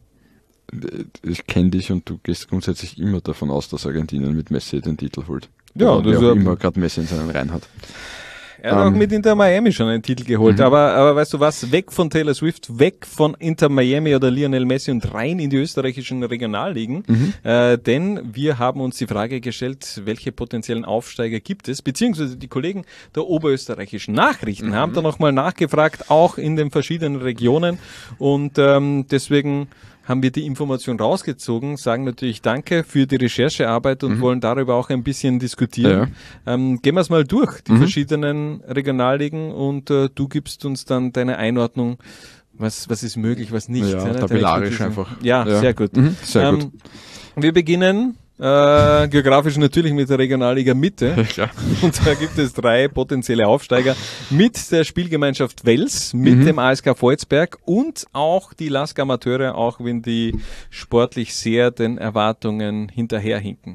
Ich kenne dich und du gehst grundsätzlich immer davon aus, dass Argentinien mit Messi den Titel holt. Ja, wer auch immer gerade Messi in seinen Reihen hat. Er hat auch mit Inter Miami schon einen Titel geholt, aber weißt du was, weg von Taylor Swift, weg von Inter Miami oder Lionel Messi und rein in die österreichischen Regionalligen, denn wir haben uns die Frage gestellt, welche potenziellen Aufsteiger gibt es, beziehungsweise die Kollegen der oberösterreichischen Nachrichten haben da nochmal nachgefragt, auch in den verschiedenen Regionen, und deswegen haben wir die Information rausgezogen, sagen natürlich Danke für die Recherchearbeit und wollen darüber auch ein bisschen diskutieren. Ja. Gehen wir es mal durch, die verschiedenen Regionalligen, und du gibst uns dann deine Einordnung, was ist möglich, was nicht. Ja, tabellarisch einfach. Ja, sehr gut. Sehr gut. Wir beginnen geografisch natürlich mit der Regionalliga Mitte. Klar. Und da gibt es 3 potenzielle Aufsteiger mit der Spielgemeinschaft Wels, mit dem ASK Volzberg und auch die LASK Amateure, auch wenn die sportlich sehr den Erwartungen hinterherhinken.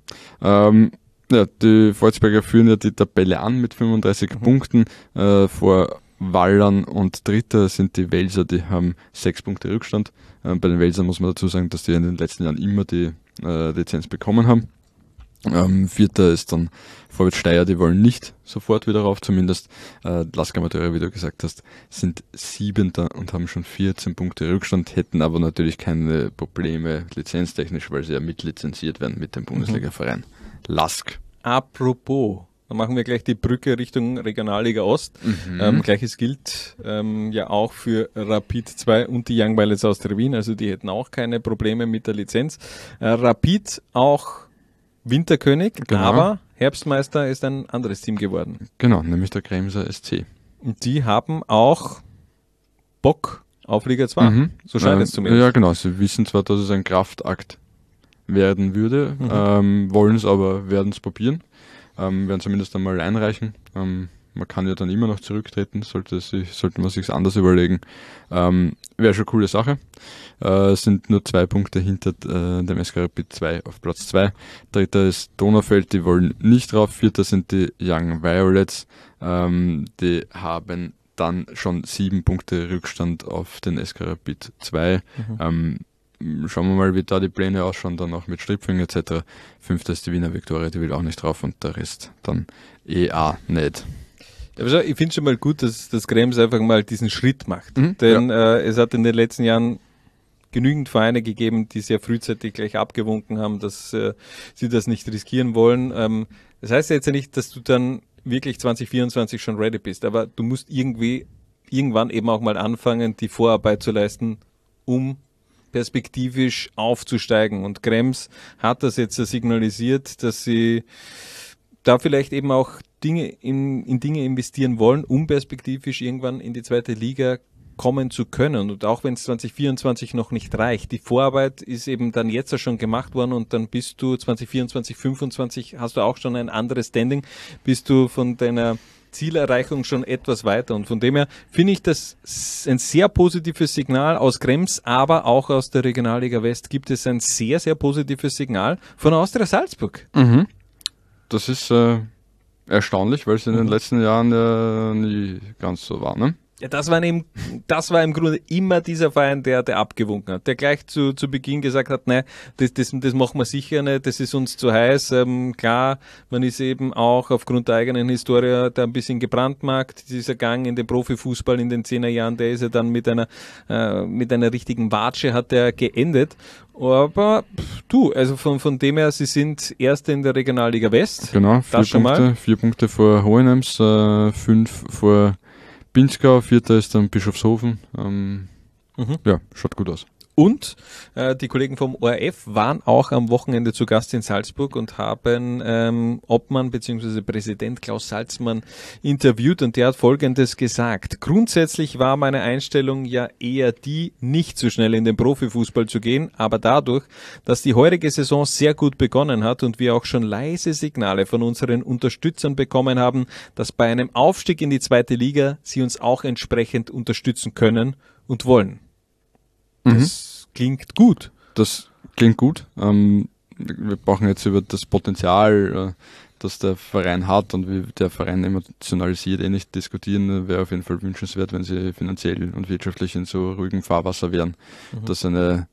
Ja, die Volzberger führen ja die Tabelle an mit 35 Punkten. Vor Wallern und Dritter sind die Welser, die haben 6 Punkte Rückstand. Bei den Welsern muss man dazu sagen, dass die in den letzten Jahren immer die Lizenz bekommen haben. Vierter ist dann Vorwärts Steyr, die wollen nicht sofort wieder rauf, zumindest LASK Amateure, wie du gesagt hast, sind 7. und haben schon 14 Punkte Rückstand, hätten aber natürlich keine Probleme lizenztechnisch, weil sie ja mitlizenziert werden mit dem Bundesliga-Verein LASK. Apropos, dann machen wir gleich die Brücke Richtung Regionalliga Ost. Gleiches gilt ja auch für Rapid 2 und die Young Violets aus Wien, also die hätten auch keine Probleme mit der Lizenz. Rapid auch Winterkönig, aber Herbstmeister ist ein anderes Team geworden. Genau, nämlich der Kremser SC. Und die haben auch Bock auf Liga 2, so scheint es zumindest. Ja genau, sie wissen zwar, dass es ein Kraftakt werden würde, wollen es aber, werden es probieren. Werden zumindest einmal einreichen. Man kann ja dann immer noch zurücktreten, sollte man sich anders überlegen. Wäre schon eine coole Sache. Es sind nur 2 Punkte hinter dem SK Rapid 2 auf Platz 2. Dritter ist Donaufeld, die wollen nicht drauf. Vierter sind die Young Violets. Die haben dann schon 7 Punkte Rückstand auf den SK Rapid 2. Schauen wir mal, wie da die Pläne ausschauen, dann auch mit Stripfing etc. 5. ist die Wiener Viktoria, die will auch nicht drauf, und der Rest dann auch nicht. Also ich finde schon mal gut, dass Krems einfach mal diesen Schritt macht. Denn es hat in den letzten Jahren genügend Vereine gegeben, die sehr frühzeitig gleich abgewunken haben, dass sie das nicht riskieren wollen. Das heißt ja jetzt ja nicht, dass du dann wirklich 2024 schon ready bist, aber du musst irgendwann eben auch mal anfangen, die Vorarbeit zu leisten, um perspektivisch aufzusteigen. Und Krems hat das jetzt signalisiert, dass sie da vielleicht eben auch in Dinge investieren wollen, um perspektivisch irgendwann in die 2. Liga kommen zu können. Und auch wenn es 2024 noch nicht reicht, die Vorarbeit ist eben dann jetzt schon gemacht worden, und dann bist du 2024, 2025 hast du auch schon ein anderes Standing, bist du von deiner Zielerreichung schon etwas weiter, und von dem her finde ich das ein sehr positives Signal aus Krems, aber auch aus der Regionalliga West gibt es ein sehr, sehr positives Signal von Austria Salzburg. Das ist erstaunlich, weil es in den letzten Jahren nie ganz so war, ne? Ja, das war im Grunde immer dieser Verein, der abgewunken hat, der gleich zu Beginn gesagt hat, nein, das machen wir sicher nicht, das ist uns zu heiß. Klar, man ist eben auch aufgrund der eigenen Historie da ein bisschen gebrandmarkt. Dieser Gang in den Profifußball in den 10er Jahren, der ist ja dann mit einer richtigen Watsche hat der geendet. Aber also von dem her, sie sind Erste in der Regionalliga West. Genau, 4 Punkte vor Hohenems, 5 vor Pinzgau, 4. ist dann Bischofshofen. Ja, schaut gut aus. Und die Kollegen vom ORF waren auch am Wochenende zu Gast in Salzburg und haben Obmann bzw. Präsident Klaus Salzmann interviewt, und der hat Folgendes gesagt: Grundsätzlich war meine Einstellung ja eher die, nicht so schnell in den Profifußball zu gehen, aber dadurch, dass die heurige Saison sehr gut begonnen hat und wir auch schon leise Signale von unseren Unterstützern bekommen haben, dass bei einem Aufstieg in die 2. Liga sie uns auch entsprechend unterstützen können und wollen. Das klingt gut. Das klingt gut. Wir brauchen jetzt über das Potenzial, das der Verein hat und wie der Verein emotionalisiert, nicht diskutieren. Wäre auf jeden Fall wünschenswert, wenn sie finanziell und wirtschaftlich in so ruhigem Fahrwasser wären, dass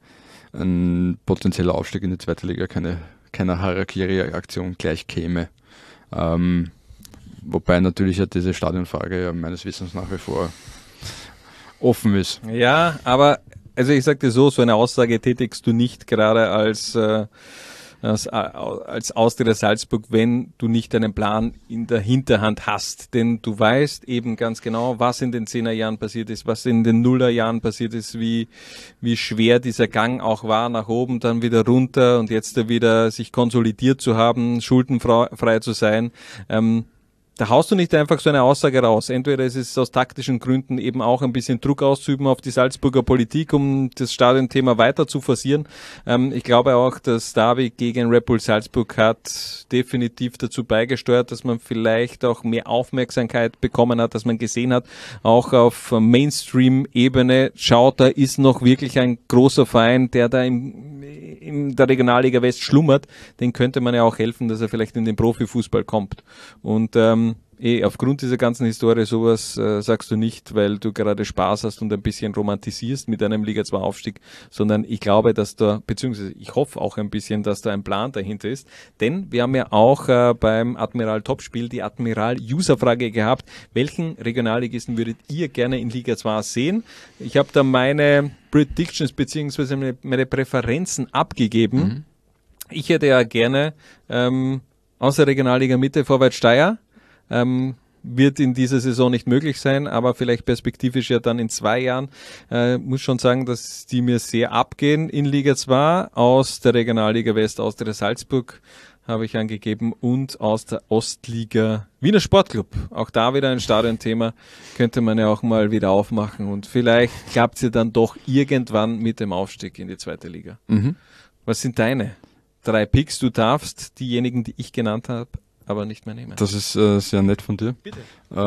ein potenzieller Aufstieg in die 2. Liga keiner Harakiri-Aktion gleich käme. Wobei natürlich ja diese Stadionfrage ja meines Wissens nach wie vor offen ist. Ja, aber also ich sag dir so eine Aussage tätigst du nicht gerade als Austria Salzburg, wenn du nicht einen Plan in der Hinterhand hast. Denn du weißt eben ganz genau, was in den 10er Jahren passiert ist, was in den 0er Jahren passiert ist, wie schwer dieser Gang auch war, nach oben, dann wieder runter und jetzt wieder sich konsolidiert zu haben, schuldenfrei zu sein. Da haust du nicht einfach so eine Aussage raus. Entweder ist es aus taktischen Gründen eben auch ein bisschen Druck auszuüben auf die Salzburger Politik, um das Stadionthema weiter zu forcieren. Ich glaube auch, das Derby gegen Red Bull Salzburg hat definitiv dazu beigesteuert, dass man vielleicht auch mehr Aufmerksamkeit bekommen hat, dass man gesehen hat, auch auf Mainstream-Ebene, schaut, da ist noch wirklich ein großer Verein, der da in der Regionalliga West schlummert. Den könnte man ja auch helfen, dass er vielleicht in den Profifußball kommt. Und aufgrund dieser ganzen Historie sowas sagst du nicht, weil du gerade Spaß hast und ein bisschen romantisierst mit einem Liga 2 Aufstieg, sondern ich glaube, dass da, beziehungsweise ich hoffe auch ein bisschen, dass da ein Plan dahinter ist, denn wir haben ja auch beim Admiral Topspiel die Admiral-User-Frage gehabt, welchen Regionalligisten würdet ihr gerne in Liga 2 sehen? Ich habe da meine Predictions beziehungsweise meine Präferenzen abgegeben. Ich hätte ja gerne aus der Regionalliga Mitte Vorwärts Steyr. Wird in dieser Saison nicht möglich sein, aber vielleicht perspektivisch ja dann in 2 Jahren. Muss schon sagen, dass die mir sehr abgehen in Liga 2. Aus der Regionalliga West, Austria Salzburg habe ich angegeben und aus der Ostliga Wiener Sportclub. Auch da wieder ein Stadionthema, könnte man ja auch mal wieder aufmachen und vielleicht klappt es ja dann doch irgendwann mit dem Aufstieg in die 2. Liga. Was sind deine 3 Picks? Du darfst diejenigen, die ich genannt habe, aber nicht mehr nehmen. Das ist sehr nett von dir. Bitte.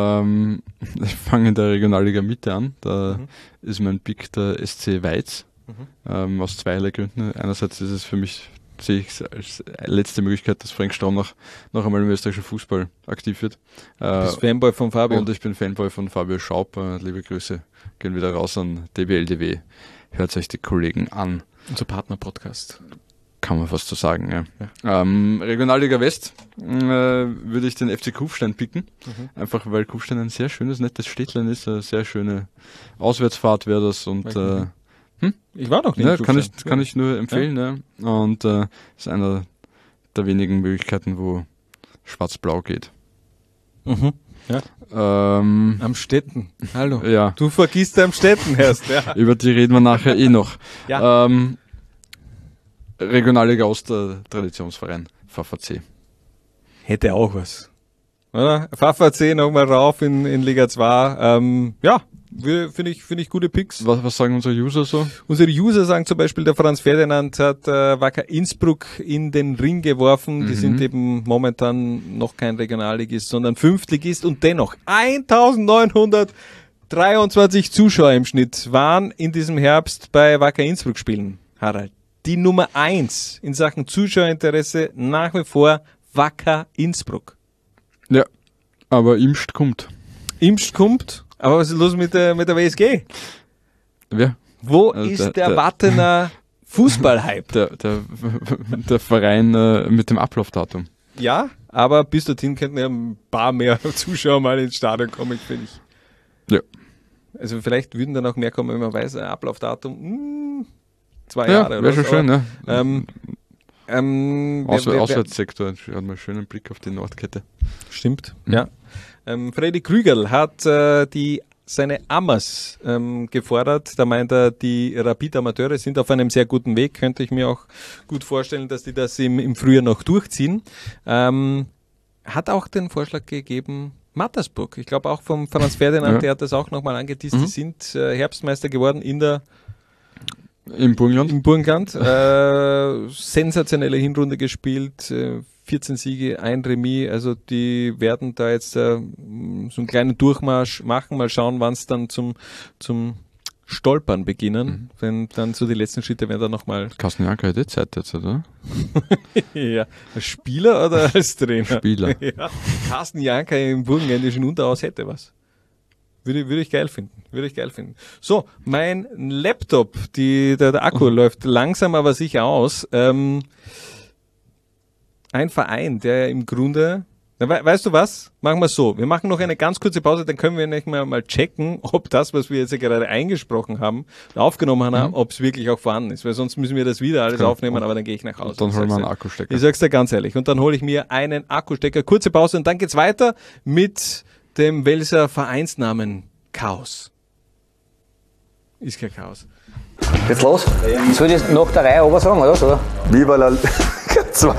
Ich fange in der Regionalliga Mitte an. Da ist mein Pick der SC Weiz. Aus zweierlei Gründen. Einerseits ist es für mich, sehe ich es als letzte Möglichkeit, dass Frank Straum noch einmal im österreichischen Fußball aktiv wird. Du bist Fanboy von Fabio. Und ich bin Fanboy von Fabio Schaub. Liebe Grüße gehen wieder raus an DBLDW. Hört euch die Kollegen an. Unser Partner-Podcast. Kann man fast so sagen, ja. Regionalliga West würde ich den FC Kufstein picken. Einfach weil Kufstein ein sehr schönes, nettes Städtlein ist. Eine sehr schöne Auswärtsfahrt wäre das. Und ich war noch nicht. Ja, kann ich nur empfehlen. Ja. Und ist einer der wenigen Möglichkeiten, wo Schwarz-Blau geht. Ja. Am Städten. Hallo. Ja. Du vergisst am Städten erst. Ja. Über die reden wir nachher noch. Ja. Regionalliga Ost, Traditionsverein, VVC. Hätte auch was. Oder? VVC nochmal rauf in Liga 2. Ja, finde ich gute Picks. Was sagen unsere User so? Unsere User sagen zum Beispiel, der Franz Ferdinand hat Wacker Innsbruck in den Ring geworfen. Die sind eben momentan noch kein Regionalligist, sondern Fünftligist und dennoch 1923 Zuschauer im Schnitt waren in diesem Herbst bei Wacker Innsbruck spielen. Harald. Die Nummer 1 in Sachen Zuschauerinteresse nach wie vor Wacker Innsbruck. Ja, aber Imst kommt. Imst kommt? Aber was ist los mit der WSG? Wer? Wo ist der Wattener Fußballhype? Der Verein mit dem Ablaufdatum. Ja, aber bis dorthin könnten ja ein paar mehr Zuschauer mal ins Stadion kommen, finde ich. Ja. Also vielleicht würden dann auch mehr kommen, wenn man weiß, Ablaufdatum, 2 Jahre oder wäre schon schön, ja. Auswärtssektor, hat man einen schönen Blick auf die Nordkette. Stimmt, ja. Freddy Krügerl hat seine Amas gefordert. Da meint er, die Rapid-Amateure sind auf einem sehr guten Weg. Könnte ich mir auch gut vorstellen, dass die das im Frühjahr noch durchziehen. Hat auch den Vorschlag gegeben, Mattersburg. Ich glaube auch vom Franz Ferdinand, der hat das auch nochmal angeteased. Die sind Herbstmeister geworden im Burgenland. Sensationelle Hinrunde gespielt, 14 Siege, 1 Remis, also die werden da jetzt so einen kleinen Durchmarsch machen, mal schauen, wann es dann zum Stolpern beginnen, wenn dann so die letzten Schritte werden dann nochmal. Carsten Janker hat Zeit jetzt, oder? Ja, als Spieler oder als Trainer? Spieler. Ja. Carsten Janker im burgenländischen Unterhaus hätte was. Würde ich geil finden. So, mein Laptop, der Akku läuft langsam aber sicher aus. Ein Verein, der im Grunde Weißt du was? Machen wir so. Wir machen noch eine ganz kurze Pause, dann können wir nicht mal checken, ob das, was wir jetzt gerade eingesprochen haben, aufgenommen haben, ob es wirklich auch vorhanden ist. Weil sonst müssen wir das wieder alles aufnehmen, aber dann gehe ich nach Hause. Dann holen wir einen Akkustecker. Ich sag's dir ganz ehrlich. Und dann hole ich mir einen Akkustecker. Kurze Pause und dann geht's weiter mit dem Welser Vereinsnamen Chaos. Ist kein Chaos. Geht's los? Soll ich nach der Reihe oben sagen, oder? Viva la Liga 2.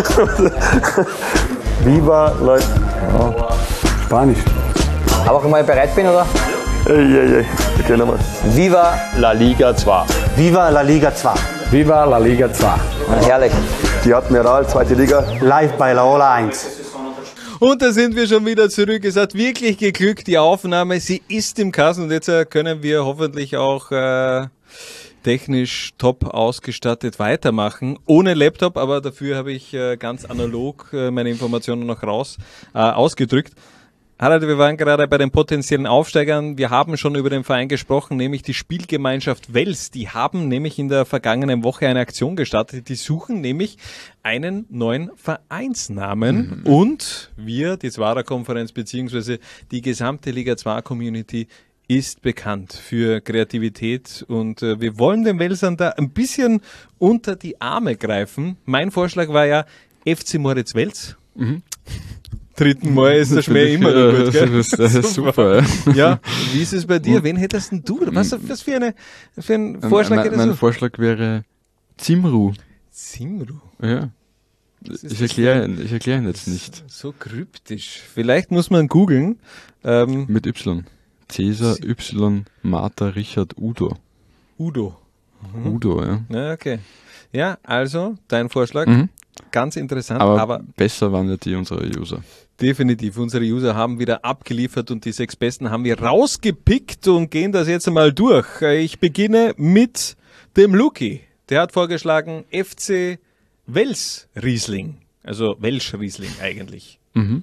Viva la... Ja. Spanisch. Aber wenn ich bereit bin, oder? Okay, nochmal. Viva La Liga 2. Viva la Liga 2. Viva la Liga 2. Herrlich. Die Admiral, 2. Liga. Live bei Laola 1. Und da sind wir schon wieder zurück. Es hat wirklich geglückt, die Aufnahme. Sie ist im Kasten und jetzt können wir hoffentlich auch technisch top ausgestattet weitermachen. Ohne Laptop, aber dafür habe ich ganz analog meine Informationen noch ausgedrückt. Harald, wir waren gerade bei den potenziellen Aufsteigern. Wir haben schon über den Verein gesprochen, nämlich die Spielgemeinschaft Wels. Die haben nämlich in der vergangenen Woche eine Aktion gestartet. Die suchen nämlich einen neuen Vereinsnamen. Und wir, die Zwarer-Konferenz beziehungsweise die gesamte Liga 2 Community, ist bekannt für Kreativität und wir wollen den Welsern da ein bisschen unter die Arme greifen. Mein Vorschlag war ja FC Moritz Wels. Dritten Mal ist der Schmäh immer noch gut, gell? Das ist super. Ja, wie ist es bei dir? Wen hättest denn du? Was für ein Vorschlag? Mein Vorschlag wäre Zimru. Zimru? Ja. Ich erkläre ihn jetzt nicht. So kryptisch. Vielleicht muss man googeln. Mit Y. Cäsar, Y, Martha, Richard, Udo. Udo, ja. Ja, okay. Ja, also, dein Vorschlag, ganz interessant. Aber besser waren ja die unserer User. Definitiv, unsere User haben wieder abgeliefert und die 6 Besten haben wir rausgepickt und gehen das jetzt einmal durch. Ich beginne mit dem Luki. Der hat vorgeschlagen FC Wels Riesling, also Welsch Riesling eigentlich.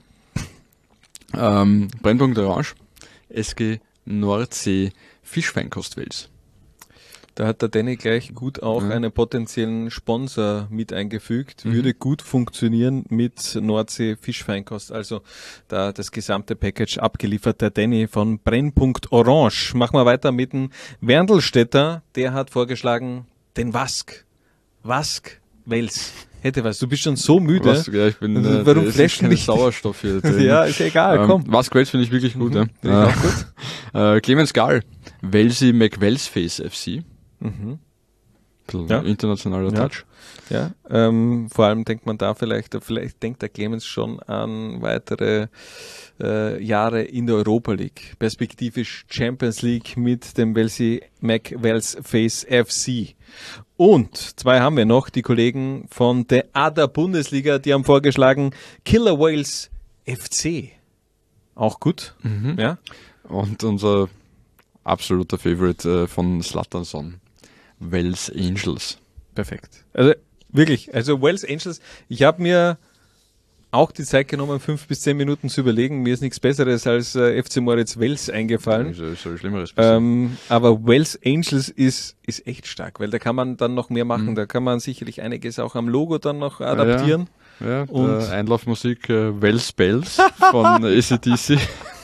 Brennpunkt Orange. SG Nordsee Fischfeinkost Wels. Da hat der Danny gleich gut auch einen potenziellen Sponsor mit eingefügt. Würde gut funktionieren mit Nordsee Fischfeinkost. Also da das gesamte Package abgeliefert. Der Danny von Brennpunkt Orange. Machen wir weiter mit dem Werndlstädter. Der hat vorgeschlagen den Wask. Wask Wels. Hätte was. Du bist schon so müde. Ich bin, warum flasht mich Sauerstoff hier? Ja, ist egal, komm. Wask Wels finde ich wirklich gut. Ja. Auch gut. Clemens Gall. Welsi McWellsface FC. Internationaler Touch. Ja, vor allem denkt man da vielleicht denkt der Clemens schon an weitere Jahre in der Europa League. Perspektivisch Champions League mit dem Welsi McWellsface FC. Und 2 haben wir noch, die Kollegen von der ADA Bundesliga, die haben vorgeschlagen Killer Wales FC. Auch gut. Ja. Und unser absoluter Favorite von Zlatansson. Wels Angels. Perfekt. Also wirklich, also Wels Angels, ich habe mir auch die Zeit genommen, 5 bis 10 Minuten zu überlegen. Mir ist nichts Besseres als FC Moritz Wels eingefallen. So Schlimmeres aber Wels Angels ist echt stark, weil da kann man dann noch mehr machen. Da kann man sicherlich einiges auch am Logo dann noch adaptieren. Ja, und Einlaufmusik Wels Bells von AC/DC.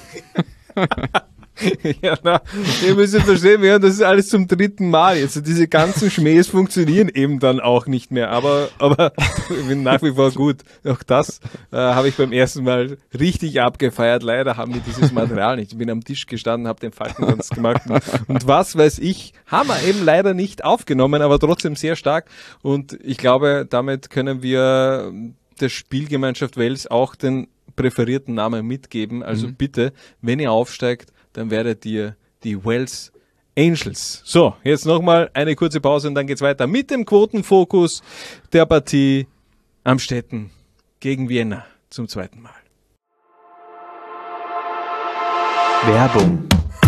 Ja, ihr müsst verstehen, wir hören das ist alles zum 3. Mal. Jetzt diese ganzen Schmähs funktionieren eben dann auch nicht mehr, aber ich bin nach wie vor gut. Auch das habe ich beim ersten Mal richtig abgefeiert. Leider haben wir dieses Material nicht. Ich bin am Tisch gestanden, habe den Falkentanz gemacht und was weiß ich, haben wir eben leider nicht aufgenommen, aber trotzdem sehr stark und ich glaube, damit können wir der Spielgemeinschaft Wels auch den präferierten Namen mitgeben. Also bitte, wenn ihr aufsteigt, dann werdet ihr die Wels Angels. So, jetzt nochmal eine kurze Pause und dann geht's weiter mit dem Quotenfokus der Partie Amstetten gegen Vienna zum 2. Mal. Werbung.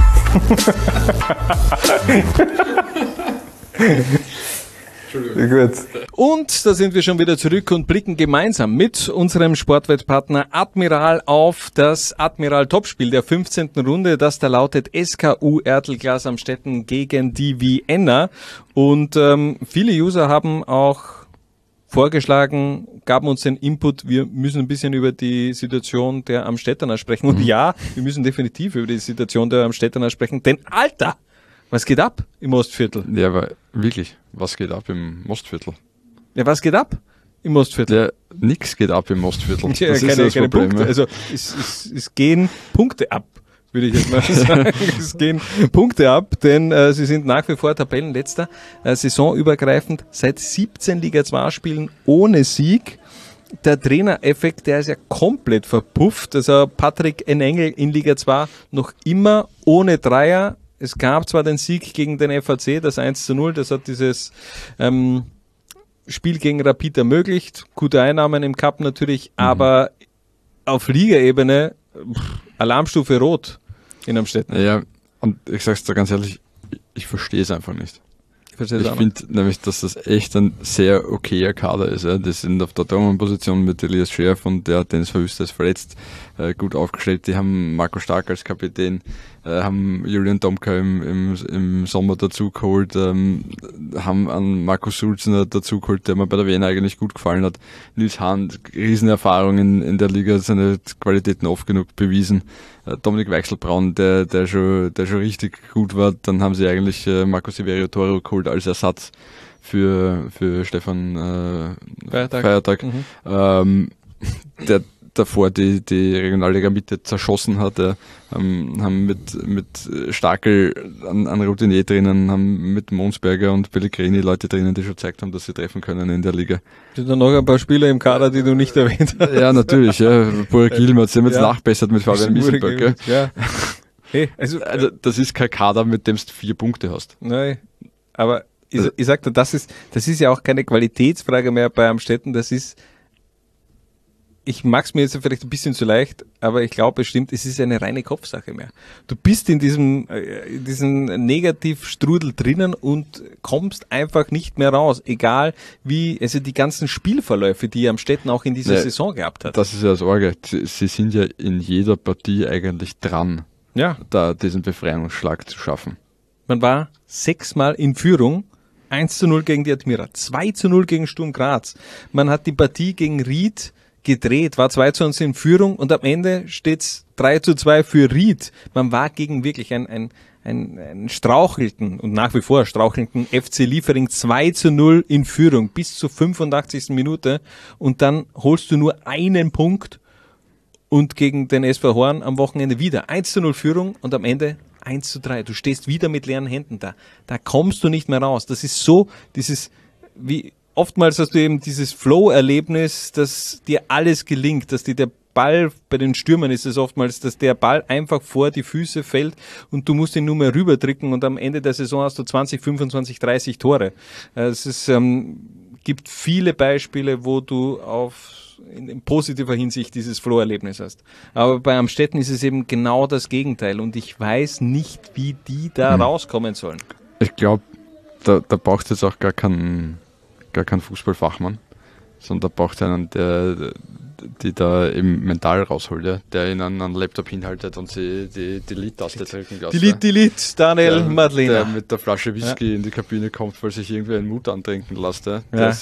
Gut. Und da sind wir schon wieder zurück und blicken gemeinsam mit unserem Sportwettpartner Admiral auf das Admiral Topspiel der 15. Runde, das da lautet SKU Ertelglas Amstetten gegen die Vienna. Und viele User haben auch vorgeschlagen, gaben uns den Input, wir müssen ein bisschen über die Situation der Amstettener sprechen. Und ja, wir müssen definitiv über die Situation der Amstettener sprechen, denn Alter, was geht ab im Ostviertel? Ja, aber wirklich, was geht ab im Ostviertel? Ja, was geht ab im Ostviertel? Ja, nix geht ab im Ostviertel. Ja, das ist das keine Problem. Punkte. Also es gehen Punkte ab, würde ich jetzt mal sagen. Es gehen Punkte ab, denn sie sind nach wie vor Tabellenletzter, saisonübergreifend seit 17 Liga 2 Spielen ohne Sieg. Der Trainereffekt, der ist ja komplett verpufft. Also Patrick Enengel in Liga 2 noch immer ohne Dreier. Es gab zwar den Sieg gegen den FAC, das 1:0, das hat dieses Spiel gegen Rapid ermöglicht. Gute Einnahmen im Cup natürlich, aber auf Ligaebene Alarmstufe Rot in Amstetten. Ja, und ich sag's dir ganz ehrlich, ich verstehe es einfach nicht. Ich finde nämlich, dass das echt ein sehr okayer Kader ist. Ja. Die sind auf der Tormann-Position mit Elias Scherf und der Dennis Verwüster ist verletzt, gut aufgestellt. Die haben Marco Stark als Kapitän, haben Julian Domka im Sommer dazu geholt, haben an Markus Sulzner dazu geholt, der mir bei der Wiener eigentlich gut gefallen hat. Nils Hahn, Riesenerfahrung in der Liga, seine Qualitäten oft genug bewiesen. Dominik Weichselbraun, der schon richtig gut war. Dann haben sie eigentlich Marco Severio Toro geholt als Ersatz für Stefan Feiertag. Der davor die Regionalliga Mitte zerschossen hat, haben mit Starkel an Routinier drinnen, haben mit Monsberger und Pellegrini Leute drinnen, die schon gezeigt haben, dass sie treffen können in der Liga. Sind da noch ein paar Spieler im Kader, die du nicht erwähnt hast? Ja, natürlich, ja. Burak Yilmaz, sie haben jetzt nachbessert mit Fabian Miesenböck. Ja. Hey, also das ist kein Kader, mit dem du 4 Punkte hast. Nein, aber ich sag dir, das ist ja auch keine Qualitätsfrage mehr bei Amstetten, das ist, ich mag's mir jetzt vielleicht ein bisschen zu leicht, aber ich glaube, es stimmt, es ist eine reine Kopfsache mehr. Du bist in diesem Negativstrudel drinnen und kommst einfach nicht mehr raus, egal wie, also die ganzen Spielverläufe, die Amstetten auch in dieser Saison gehabt hat. Das ist ja das Orge. Sie sind ja in jeder Partie eigentlich dran, diesen Befreiungsschlag zu schaffen. Man war 6-mal in Führung, 1:0 gegen die Admira, 2:0 gegen Sturm Graz. Man hat die Partie gegen Ried gedreht, war 2:1 in Führung und am Ende steht's 3:2 für Ried. Man war gegen wirklich einen strauchelnden und nach wie vor strauchelnden FC Liefering 2:0 in Führung bis zur 85. Minute und dann holst du nur einen Punkt und gegen den SV Horn am Wochenende wieder 1:0 Führung und am Ende 1:3. Du stehst wieder mit leeren Händen da. Da kommst du nicht mehr raus. Das ist so, wie oftmals hast du eben dieses Flow-Erlebnis, dass dir alles gelingt, dass dir der Ball, bei den Stürmern ist es oftmals, dass der Ball einfach vor die Füße fällt und du musst ihn nur mehr rüberdrücken und am Ende der Saison hast du 20, 25, 30 Tore. Es gibt viele Beispiele, wo du in positiver Hinsicht dieses Flow-Erlebnis hast. Aber bei Amstetten ist es eben genau das Gegenteil und ich weiß nicht, wie die da rauskommen sollen. Ich glaube, da braucht es jetzt auch gar keinen Fußballfachmann, sondern da braucht es einen, die da eben mental rausholt, ja, der ihnen einen Laptop hinhaltet und sie die Delete-Taste drücken lässt. Delete, Daniel Madlena. Der mit der Flasche Whisky in die Kabine kommt, weil sich irgendwie einen Mut antrinken lässt, der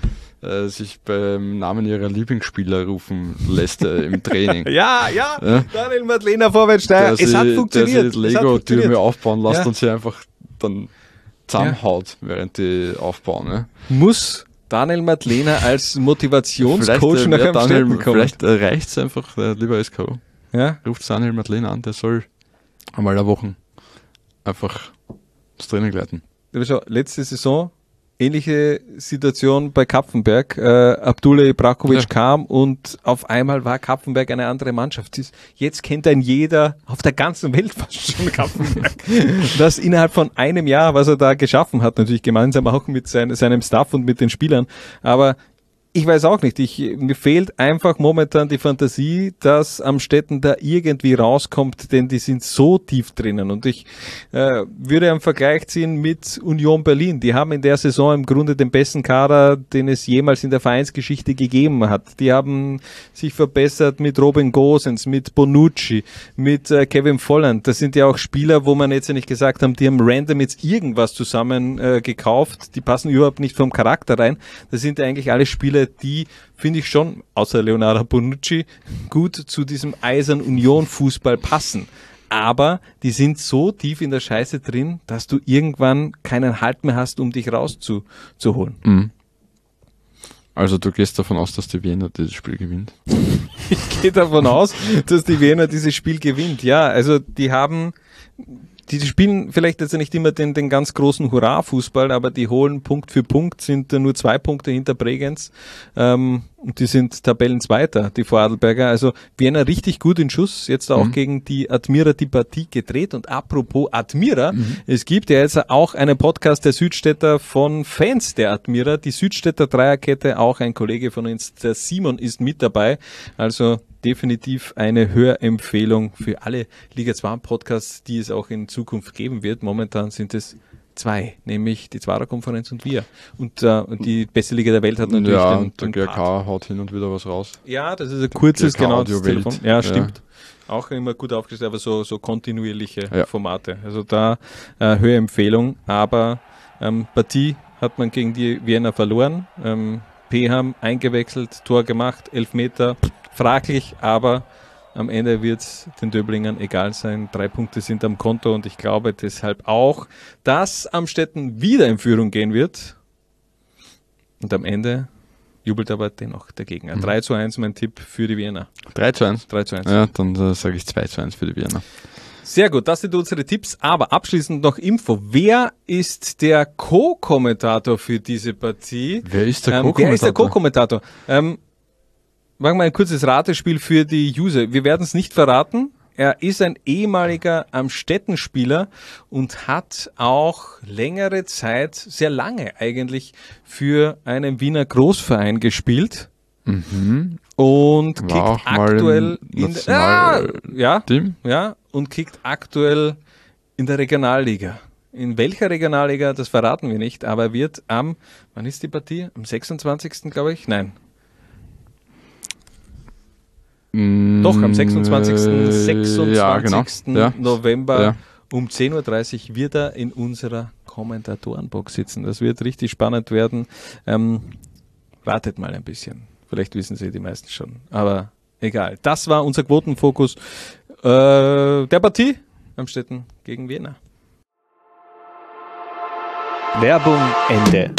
sich beim Namen ihrer Lieblingsspieler rufen lässt im Training. Ja, Daniel Madlena, Vorwärtssteier. Es hat funktioniert. Der sich Lego-Türme aufbauen lässt und sie einfach dann zusammenhaut, während die aufbauen. Ja. Muss Daniel Madlena als Motivationscoach nach Amstetten kommen? Vielleicht reicht es einfach, lieber SKO. Ja? Ruft Daniel Madlena an, der soll einmal eine Woche einfach das Training leiten. Letzte Saison, ähnliche Situation bei Kapfenberg. Abdullah Ibrakovic kam und auf einmal war Kapfenberg eine andere Mannschaft. Jetzt kennt ein jeder auf der ganzen Welt fast schon Kapfenberg. Das innerhalb von einem Jahr, was er da geschaffen hat, natürlich gemeinsam auch mit seinem Staff und mit den Spielern. Aber Ich weiß auch nicht. Mir fehlt einfach momentan die Fantasie, dass Amstetten da irgendwie rauskommt, denn die sind so tief drinnen. Und ich würde einen Vergleich ziehen mit Union Berlin. Die haben in der Saison im Grunde den besten Kader, den es jemals in der Vereinsgeschichte gegeben hat. Die haben sich verbessert mit Robin Gosens, mit Bonucci, mit Kevin Volland. Das sind ja auch Spieler, wo man jetzt ja nicht gesagt haben, die haben random jetzt irgendwas zusammen gekauft. Die passen überhaupt nicht vom Charakter rein. Das sind ja eigentlich alle Spieler, die, finde ich schon, außer Leonardo Bonucci, gut zu diesem Eisern Union-Fußball passen. Aber die sind so tief in der Scheiße drin, dass du irgendwann keinen Halt mehr hast, um dich rauszuholen. Mhm. Also du gehst davon aus, dass die Wiener dieses Spiel gewinnt? Ich gehe davon aus, dass die Wiener dieses Spiel gewinnt. Ja, also die spielen vielleicht jetzt nicht immer den ganz großen Hurra-Fußball, aber die holen Punkt für Punkt, sind nur 2 Punkte hinter Bregenz und die sind Tabellenzweiter, die Vorarlberger. Also Vienna richtig gut in Schuss, jetzt auch gegen die Admira die Partie gedreht. Und apropos Admira, es gibt ja jetzt auch einen Podcast der Südstädter von Fans der Admira, die Südstädter Dreierkette, auch ein Kollege von uns, der Simon, ist mit dabei. Also definitiv eine Hörempfehlung für alle Liga 2 Podcasts, die es auch in Zukunft geben wird. Momentan sind es 2, nämlich die Zwarer-Konferenz und wir. Und die beste Liga der Welt hat natürlich den GRK haut hin und wieder was raus. Ja, das ist ein kurzes, genau, das Telefon. Ja, stimmt. Ja. Auch immer gut aufgestellt, aber so kontinuierliche Formate. Also da Hörempfehlung, aber Partie hat man gegen die Vienna verloren. Peham eingewechselt, Tor gemacht, Elfmeter, fraglich, aber am Ende wird es den Döblingern egal sein. 3 Punkte sind am Konto und ich glaube deshalb auch, dass Amstetten wieder in Führung gehen wird. Und am Ende jubelt aber dennoch der Gegner. 3:1 mein Tipp für die Wiener. 3:1? 3:1. Ja, dann sage ich 2:1 für die Wiener. Sehr gut, das sind unsere Tipps, aber abschließend noch Info. Wer ist der Co-Kommentator für diese Partie? Wer ist der Co-Kommentator? Wer ist der Co-Kommentator? Machen wir ein kurzes Ratespiel für die User. Wir werden es nicht verraten. Er ist ein ehemaliger Amstetten-Spieler und hat auch längere Zeit, sehr lange eigentlich, für einen Wiener Großverein gespielt. Und kickt aktuell und kickt aktuell in der Regionalliga. In welcher Regionalliga, das verraten wir nicht, aber er wird wann ist die Partie? Am 26. glaube ich? Nein. Doch, am 26. November um 10:30 Uhr wird er in unserer Kommentatorenbox sitzen. Das wird richtig spannend werden. Wartet mal ein bisschen. Vielleicht wissen Sie die meisten schon. Aber egal. Das war unser Quotenfokus der Partie Amstetten gegen Vienna. Werbung Ende.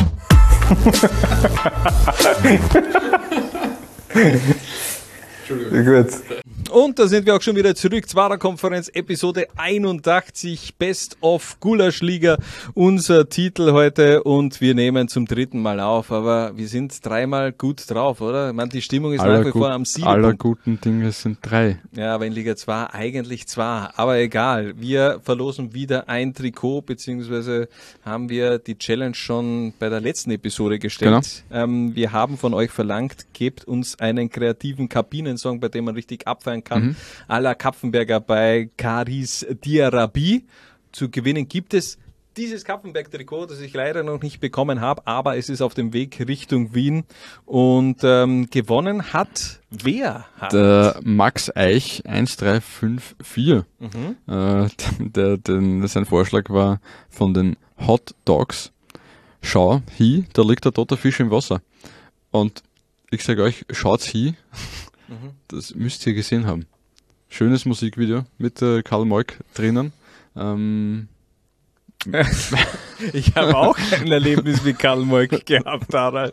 Gut. Und da sind wir auch schon wieder zurück. Zwarer-Konferenz, Episode 81, Best of Gulaschliga, unser Titel heute. Und wir nehmen zum 3. Mal auf, aber wir sind 3-mal gut drauf, oder? Ich meine, die Stimmung ist nach wie vor am 7. Aller guten Dinge sind 3. Ja, aber in Liga 2 eigentlich 2. Aber egal, wir verlosen wieder ein Trikot, beziehungsweise haben wir die Challenge schon bei der letzten Episode gestellt. Genau. Wir haben von euch verlangt, gebt uns einen kreativen Kabinensong, bei dem man richtig abfeiern kann. À la Kapfenberger bei Karis Diarabi. Zu gewinnen gibt es dieses Kapfenberg-Trikot, das ich leider noch nicht bekommen habe, aber es ist auf dem Weg Richtung Wien. Und gewonnen hat wer? Der Max Eich 1354. Sein Vorschlag war von den Hot Dogs. Schau, da liegt der toter Fisch im Wasser. Und ich sage euch, schaut's hin. Das müsst ihr gesehen haben. Schönes Musikvideo mit Karl Moik drinnen. Ich habe auch ein Erlebnis mit Karl Moik gehabt, Harald.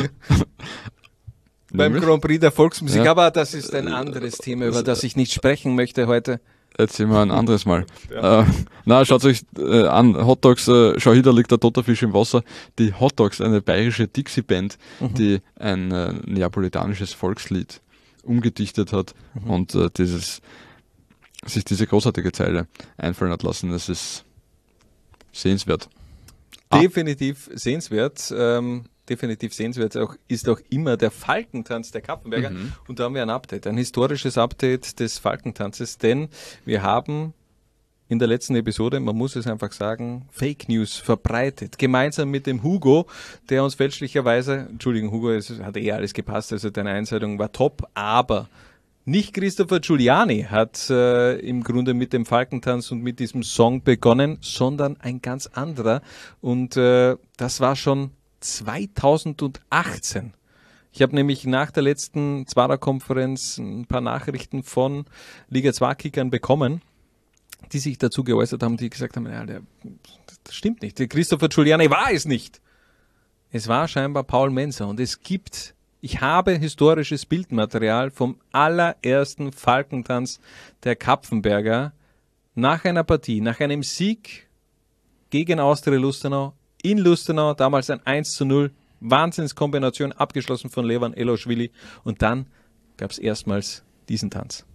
Beim Grand Prix der Volksmusik. Ja. Aber das ist ein anderes Thema, über das ich nicht sprechen möchte heute. Erzählen wir ein anderes Mal. Schaut euch an. Hot Dogs, schau hier, da liegt der toter Fisch im Wasser. Die Hot Dogs, eine bayerische Dixie-Band, die ein neapolitanisches Volkslied umgedichtet hat und sich diese großartige Zeile einfallen hat lassen. Das ist sehenswert. Definitiv sehenswert. definitiv sehenswert ist auch immer der Falkentanz der Kapfenberger. Und da haben wir ein Update, ein historisches Update des Falkentanzes, denn wir haben in der letzten Episode, man muss es einfach sagen, Fake News verbreitet. Gemeinsam mit dem Hugo, der uns fälschlicherweise, Entschuldigung Hugo, es hat alles gepasst, also deine Einsendung war top, aber nicht Christopher Giuliani hat im Grunde mit dem Falkentanz und mit diesem Song begonnen, sondern ein ganz anderer. Und das war schon 2018. Ich habe nämlich nach der letzten Zwarer-Konferenz ein paar Nachrichten von Liga 2-Kickern bekommen, die sich dazu geäußert haben, die gesagt haben, ja, das stimmt nicht. Der Christopher Giuliani war es nicht. Es war scheinbar Paul Menser. Und ich habe historisches Bildmaterial vom allerersten Falkentanz der Kapfenberger nach einer Partie, nach einem Sieg gegen Austria Lustenau, in Lustenau, damals ein 1:0, Wahnsinnskombination, abgeschlossen von Levan Eloschwili. Und dann gab es erstmals diesen Tanz.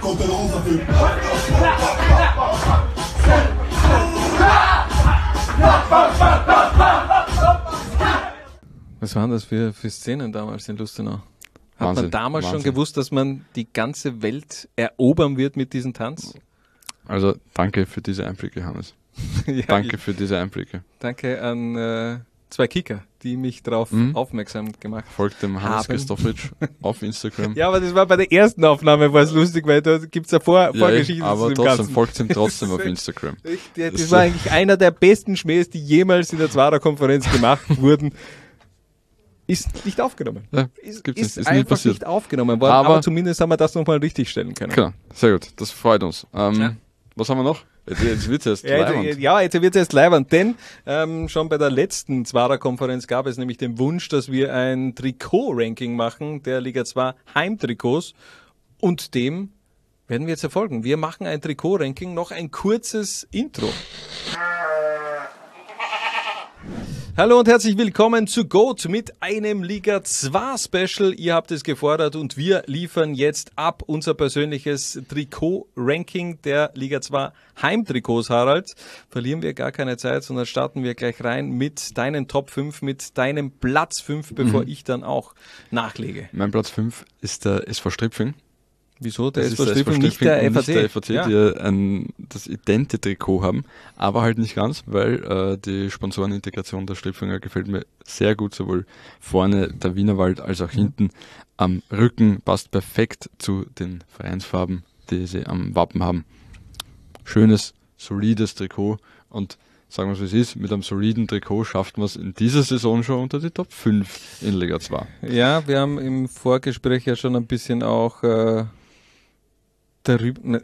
Was waren das für Szenen damals in Lustenau? Hat man damals schon gewusst, dass man die ganze Welt erobern wird mit diesem Tanz? Also danke für diese Einblicke, Hannes. Ja, danke für diese Einblicke. Danke an zwei Kicker, die mich darauf aufmerksam gemacht haben. Folgt dem Hannes Christofritsch auf Instagram. Ja, aber das war bei der ersten Aufnahme, war es lustig, weil da gibt es ja Vorgeschichte. Aber trotzdem, folgt ihm trotzdem auf Instagram. Das war eigentlich einer der besten Schmähs, die jemals in der Zwarer-Konferenz gemacht wurden. Ist nicht aufgenommen. Ja, ist einfach nicht aufgenommen worden, aber zumindest haben wir das nochmal richtig stellen können. Klar, sehr gut, das freut uns. Was haben wir noch? Jetzt wird es erst leibend. Ja, jetzt wird es erst leibend, denn schon bei der letzten Zwarer-Konferenz gab es nämlich den Wunsch, dass wir ein Trikot-Ranking machen der Liga 2 Heimtrikots und dem werden wir jetzt erfolgen. Wir machen ein Trikot-Ranking, noch ein kurzes Intro. Hallo und herzlich willkommen zu GOAT mit einem Liga 2 Special. Ihr habt es gefordert und wir liefern jetzt ab unser persönliches Trikot-Ranking der Liga 2 Heimtrikots, Harald. Verlieren wir gar keine Zeit, sondern starten wir gleich rein mit deinen Top 5, mit deinem Platz 5, bevor ich dann auch nachlege. Mein Platz 5 ist der SV Stripfing. Wieso? Der SV Stripfing, nicht der FAC. Nicht der FAC, ja. Die das idente Trikot haben, aber halt nicht ganz, weil die Sponsorenintegration der Stripfinger gefällt mir sehr gut, sowohl vorne der Wienerwald als auch hinten. Am Rücken passt perfekt zu den Vereinsfarben, die sie am Wappen haben. Schönes, solides Trikot und sagen wir es, wie es ist, mit einem soliden Trikot schafft man es in dieser Saison schon unter die Top 5 in Liga 2. Ja, wir haben im Vorgespräch ja schon ein bisschen auch darüber,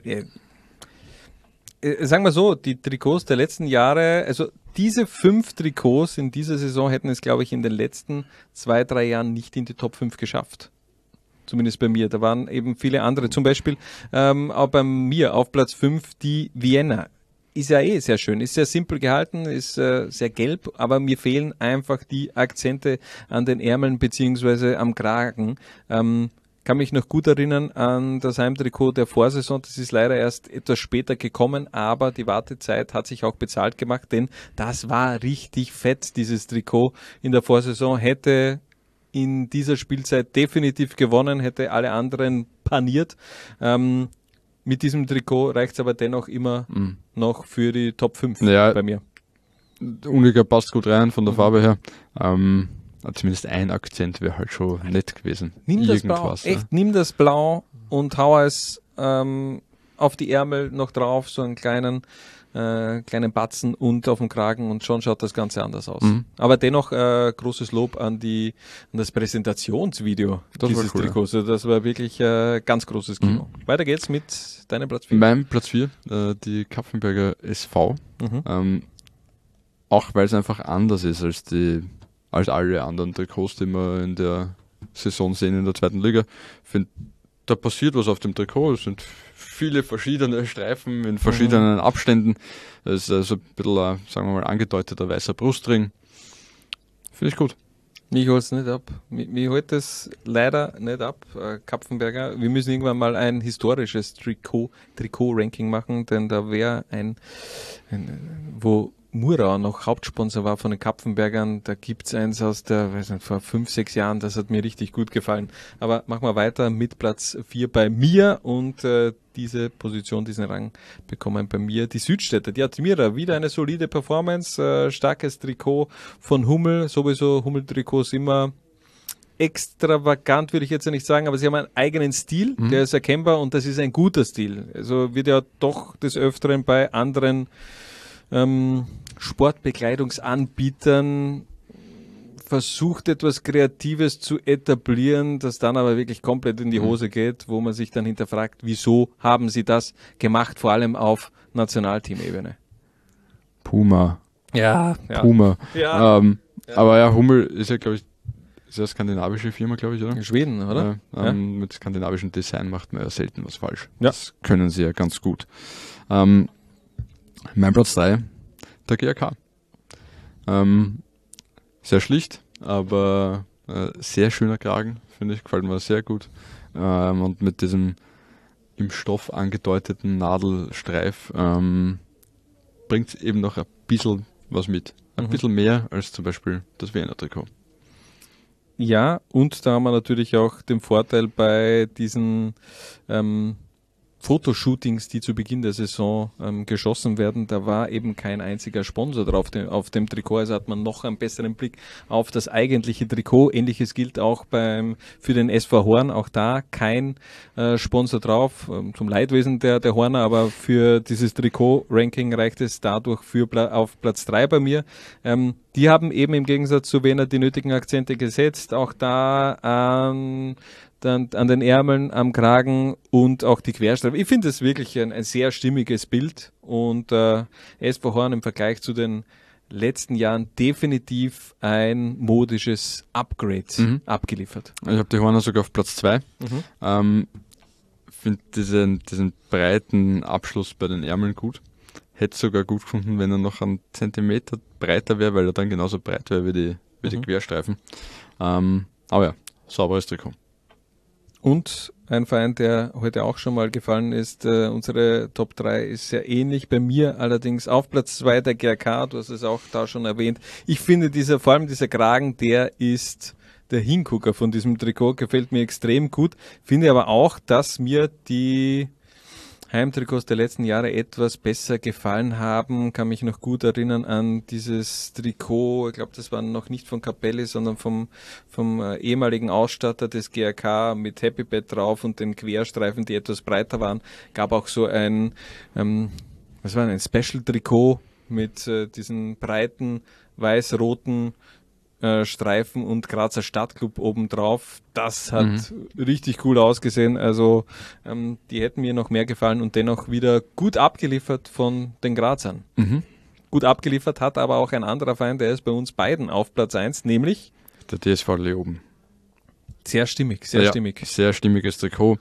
sagen wir so, die Trikots der letzten Jahre, also diese 5 Trikots in dieser Saison hätten es, glaube ich, in den letzten 2-3 Jahren nicht in die Top 5 geschafft. Zumindest bei mir. Da waren eben viele andere. Zum Beispiel auch bei mir auf Platz 5 die Vienna. Ist ja sehr schön, ist sehr simpel gehalten, ist sehr gelb, aber mir fehlen einfach die Akzente an den Ärmeln beziehungsweise am Kragen. Kann mich noch gut erinnern an das Heimtrikot der Vorsaison, das ist leider erst etwas später gekommen, aber die Wartezeit hat sich auch bezahlt gemacht, denn das war richtig fett, dieses Trikot in der Vorsaison, hätte in dieser Spielzeit definitiv gewonnen, hätte alle anderen paniert. Mit diesem Trikot reicht es aber dennoch immer noch für die Top 5 bei mir. Unica passt gut rein von der Farbe her. Zumindest ein Akzent wäre halt schon nett gewesen. Nimm das Blau, echt, nimm das Blau und hau es auf die Ärmel noch drauf, so einen kleinen Batzen und auf dem Kragen und schon schaut das Ganze anders aus. Aber dennoch großes Lob an das Präsentationsvideo dieses Trikots. Also das war wirklich ganz großes Kino. Weiter geht's mit deinem Platz 4. Mein Platz 4, die Kapfenberger SV. Auch weil es einfach anders ist als alle anderen Trikots, die wir in der Saison sehen in der zweiten Liga. Ich finde, da passiert was auf dem Trikot. Es sind viele verschiedene Streifen in verschiedenen Abständen. Das ist also ein bisschen, sagen wir mal, angedeuteter weißer Brustring. Finde ich gut. Mich holt es nicht ab. Mich holt es leider nicht ab, Kapfenberger. Wir müssen irgendwann mal ein historisches Trikot-Ranking machen, denn da wäre wo Murau noch Hauptsponsor war von den Kapfenbergern. Da gibt's eins aus der, weiß nicht, vor 5-6 Jahren, das hat mir richtig gut gefallen. Aber machen wir weiter mit Platz 4 bei mir und diese Position, diesen Rang bekommen bei mir die Südstädter. Die Admira, wieder eine solide Performance, starkes Trikot von Hummel, sowieso Hummel-Trikots immer extravagant, würde ich jetzt ja nicht sagen, aber sie haben einen eigenen Stil, der ist erkennbar und das ist ein guter Stil. Also wird ja doch des Öfteren bei anderen Sportbekleidungsanbietern versucht, etwas Kreatives zu etablieren, das dann aber wirklich komplett in die Hose geht, wo man sich dann hinterfragt, wieso haben sie das gemacht, vor allem auf Nationalteamebene. Puma. Ja. Puma. Ja. Aber ja, Hummel ist ja, glaube ich, ist ja eine skandinavische Firma, glaube ich, oder? In Schweden, oder? Mit skandinavischem Design macht man ja selten was falsch. Ja. Das können sie ja ganz gut. Mein Platz 3, der GRK. Sehr schlicht, aber sehr schöner Kragen, finde ich, gefällt mir sehr gut. Und mit diesem im Stoff angedeuteten Nadelstreif bringt es eben noch ein bisschen was mit. Ein bisschen mehr als zum Beispiel das Wiener Trikot. Ja, und da haben wir natürlich auch den Vorteil bei diesen Fotoshootings, die zu Beginn der Saison geschossen werden, da war eben kein einziger Sponsor drauf auf dem Trikot, also hat man noch einen besseren Blick auf das eigentliche Trikot. Ähnliches gilt auch für den SV Horn, auch da kein Sponsor drauf, zum Leidwesen der Horner, aber für dieses Trikot-Ranking reicht es dadurch auf Platz 3 bei mir. Die haben eben im Gegensatz zu Wiener die nötigen Akzente gesetzt, auch da an den Ärmeln, am Kragen und auch die Querstreifen. Ich finde es wirklich ein sehr stimmiges Bild und SV Horn im Vergleich zu den letzten Jahren definitiv ein modisches Upgrade abgeliefert. Ich habe die Horner sogar auf Platz 2. Finde diesen breiten Abschluss bei den Ärmeln gut. Hätte sogar gut gefunden, wenn er noch einen Zentimeter breiter wäre, weil er dann genauso breit wäre wie die Querstreifen. Aber ja, sauberes Trikot. Und ein Verein, der heute auch schon mal gefallen ist, unsere Top 3 ist sehr ähnlich. Bei mir allerdings auf Platz 2 der GRK, du hast es auch da schon erwähnt. Ich finde vor allem dieser Kragen, der ist der Hingucker von diesem Trikot, gefällt mir extrem gut. Finde aber auch, dass mir die Heimtrikots der letzten Jahre etwas besser gefallen haben. Kann mich noch gut erinnern an dieses Trikot, ich glaube, das war noch nicht von Capelli, sondern vom ehemaligen Ausstatter des GRK mit Happy Bed drauf und den Querstreifen, die etwas breiter waren. Gab auch so ein Special-Trikot mit diesen breiten weiß-roten Streifen und Grazer Stadtclub obendrauf. Das hat richtig cool ausgesehen. Also die hätten mir noch mehr gefallen und dennoch wieder gut abgeliefert von den Grazern. Gut abgeliefert hat aber auch ein anderer Verein, der ist bei uns beiden auf Platz 1, nämlich der TSV Leoben. Sehr stimmig, sehr stimmig. Sehr stimmiges Trikot.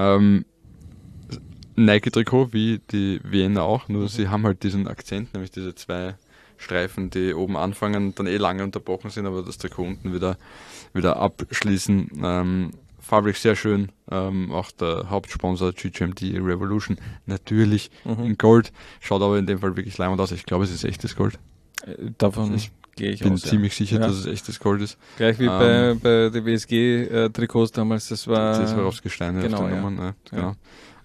Nike-Trikot, wie die Wiener auch, nur sie haben halt diesen Akzent, nämlich diese zwei Streifen, die oben anfangen, dann lange unterbrochen sind, aber das Trikot unten wieder abschließen. Farblich sehr schön. Auch der Hauptsponsor GGMD Revolution natürlich in Gold. Schaut aber in dem Fall wirklich leimend aus. Ich glaube, es ist echtes Gold. Davon gehe ich bin aus. Ziemlich sicher, dass es echtes Gold ist. Gleich wie bei der WSG-Trikots damals. Das war Swarovski-Steine genau, auf den Nummern. Ja.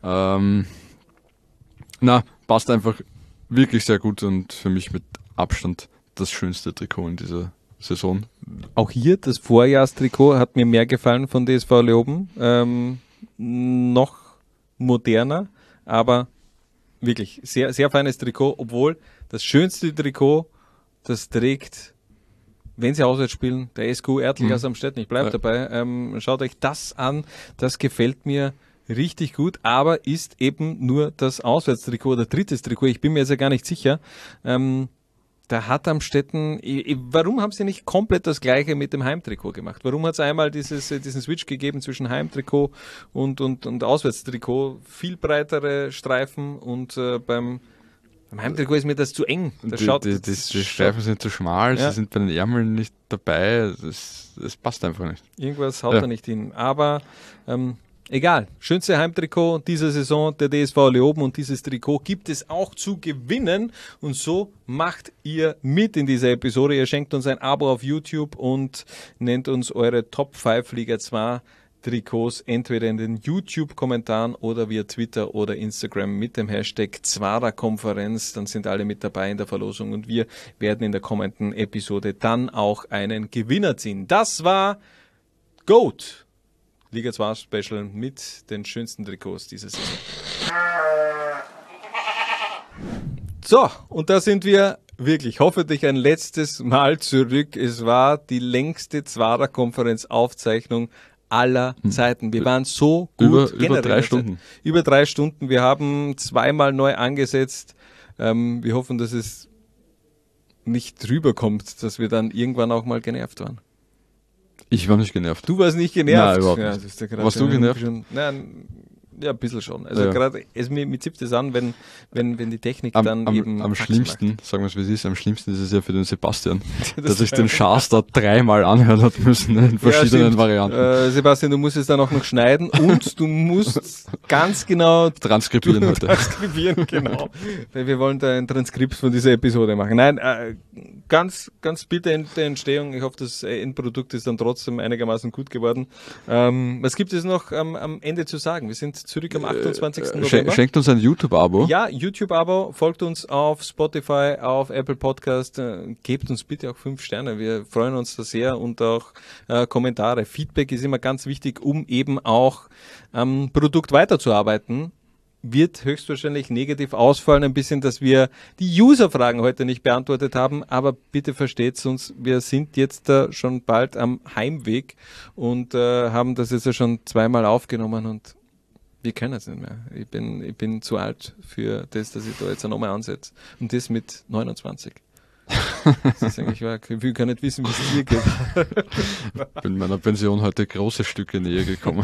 Passt einfach wirklich sehr gut und für mich mit Abstand das schönste Trikot in dieser Saison. Auch hier, das Vorjahrstrikot hat mir mehr gefallen von DSV Leoben. Noch moderner, aber wirklich sehr, sehr feines Trikot, obwohl das schönste Trikot, das trägt, wenn sie auswärts spielen, der SQ Ertl am Städten. Ich bleibe dabei. Schaut euch das an, das gefällt mir richtig gut, aber ist eben nur das Auswärtstrikot oder drittes Trikot. Ich bin mir jetzt ja gar nicht sicher. Da hat Amstetten, warum haben sie nicht komplett das Gleiche mit dem Heimtrikot gemacht? Warum hat es einmal diesen Switch gegeben zwischen Heimtrikot und Auswärtstrikot? Viel breitere Streifen und beim Heimtrikot ist mir das zu eng. Die Streifen sind zu schmal, sie sind bei den Ärmeln nicht dabei, es passt einfach nicht. Irgendwas haut da nicht hin. Aber Egal, schönste Heimtrikot dieser Saison, der DSV Leoben, und dieses Trikot gibt es auch zu gewinnen und so macht ihr mit in dieser Episode. Ihr schenkt uns ein Abo auf YouTube und nennt uns eure Top 5 Liga 2 Trikots entweder in den YouTube-Kommentaren oder via Twitter oder Instagram mit dem Hashtag Zwarer-Konferenz. Dann sind alle mit dabei in der Verlosung und wir werden in der kommenden Episode dann auch einen Gewinner ziehen. Das war GOAT! Liga 2 Special mit den schönsten Trikots dieser Saison. So, und da sind wir wirklich hoffentlich ein letztes Mal zurück. Es war die längste Zwarer-Konferenz-Aufzeichnung aller Zeiten. Wir waren so gut. Über 3 Stunden. Über 3 Stunden. Wir haben zweimal neu angesetzt. Wir hoffen, dass es nicht rüberkommt, dass wir dann irgendwann auch mal genervt waren. Ich war nicht genervt. Du warst nicht genervt? Nein, überhaupt nicht. Ja, das ist ja warst du genervt? Nein, ja, ein bisschen schon. Also gerade, mir zippt es an, wenn die Technik eben... Am schlimmsten, macht. Sagen wir es wie es ist, am schlimmsten ist es ja für den Sebastian, dass ich den Schaster 3-mal anhören hat müssen, in verschiedenen Varianten. Sebastian, du musst es dann auch noch schneiden und du musst ganz genau... Transkribieren heute. Transkribieren, genau. Weil wir wollen da ein Transkript von dieser Episode machen. Nein, ganz bitte in der Entstehung. Ich hoffe, das Endprodukt ist dann trotzdem einigermaßen gut geworden. Was gibt es noch am Ende zu sagen? Wir sind zurück am 28. November. Schenkt uns ein YouTube-Abo. Ja, YouTube-Abo. Folgt uns auf Spotify, auf Apple Podcast. Gebt uns bitte auch 5 Sterne. Wir freuen uns da sehr und auch Kommentare. Feedback ist immer ganz wichtig, um eben auch am Produkt weiterzuarbeiten. Wird höchstwahrscheinlich negativ ausfallen, ein bisschen, dass wir die User-Fragen heute nicht beantwortet haben, aber bitte versteht's uns, wir sind jetzt schon bald am Heimweg und haben das jetzt ja schon 2-mal aufgenommen und wir können es nicht mehr. Ich bin zu alt für das, dass ich da jetzt nochmal ansetze. Und das mit 29. Das ist eigentlich wahr. Ich will gar nicht wissen, wie es dir geht. Bin meiner Pension heute große Stücke näher gekommen.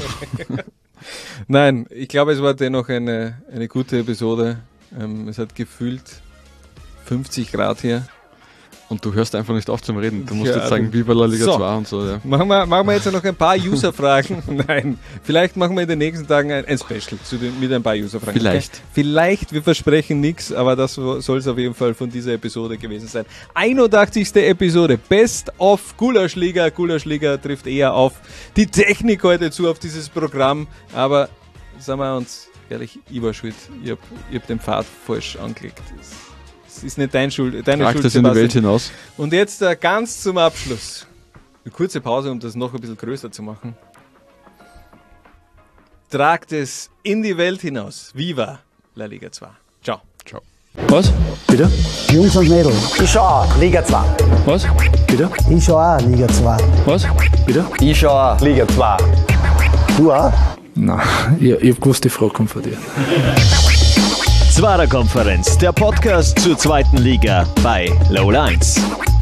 Nein, ich glaube, es war dennoch eine gute Episode. Es hat gefühlt 50 Grad hier. Und du hörst einfach nicht auf zum Reden. Du musst jetzt sagen, Viva la Liga 2 und so. Ja. Machen wir jetzt noch ein paar User-Fragen. Nein, vielleicht machen wir in den nächsten Tagen ein Special mit ein paar User-Fragen. Vielleicht, wir versprechen nichts, aber das soll es auf jeden Fall von dieser Episode gewesen sein. 81. Episode, Best of Gulaschliga. Gulaschliga trifft eher auf die Technik heute zu, auf dieses Programm. Aber sagen wir uns ehrlich, ich war schuld. Ich hab den Pfad falsch angelegt. Das ist nicht deine Schuld. Trag das in die Welt hinaus. Und jetzt ganz zum Abschluss. Eine kurze Pause, um das noch ein bisschen größer zu machen. Tragt es in die Welt hinaus. Viva la Liga 2. Ciao. Ciao. Was? Bitte? Jungs und Mädels. Ich schau auch Liga 2. Was? Bitte? Ich schau auch Liga 2. Was? Bitte? Ich schau auch Liga 2. Du auch? Nein, ich hab gewusst, die Frage kommt von dir. Zwarer Konferenz, der Podcast zur 2. Liga bei Low Lines.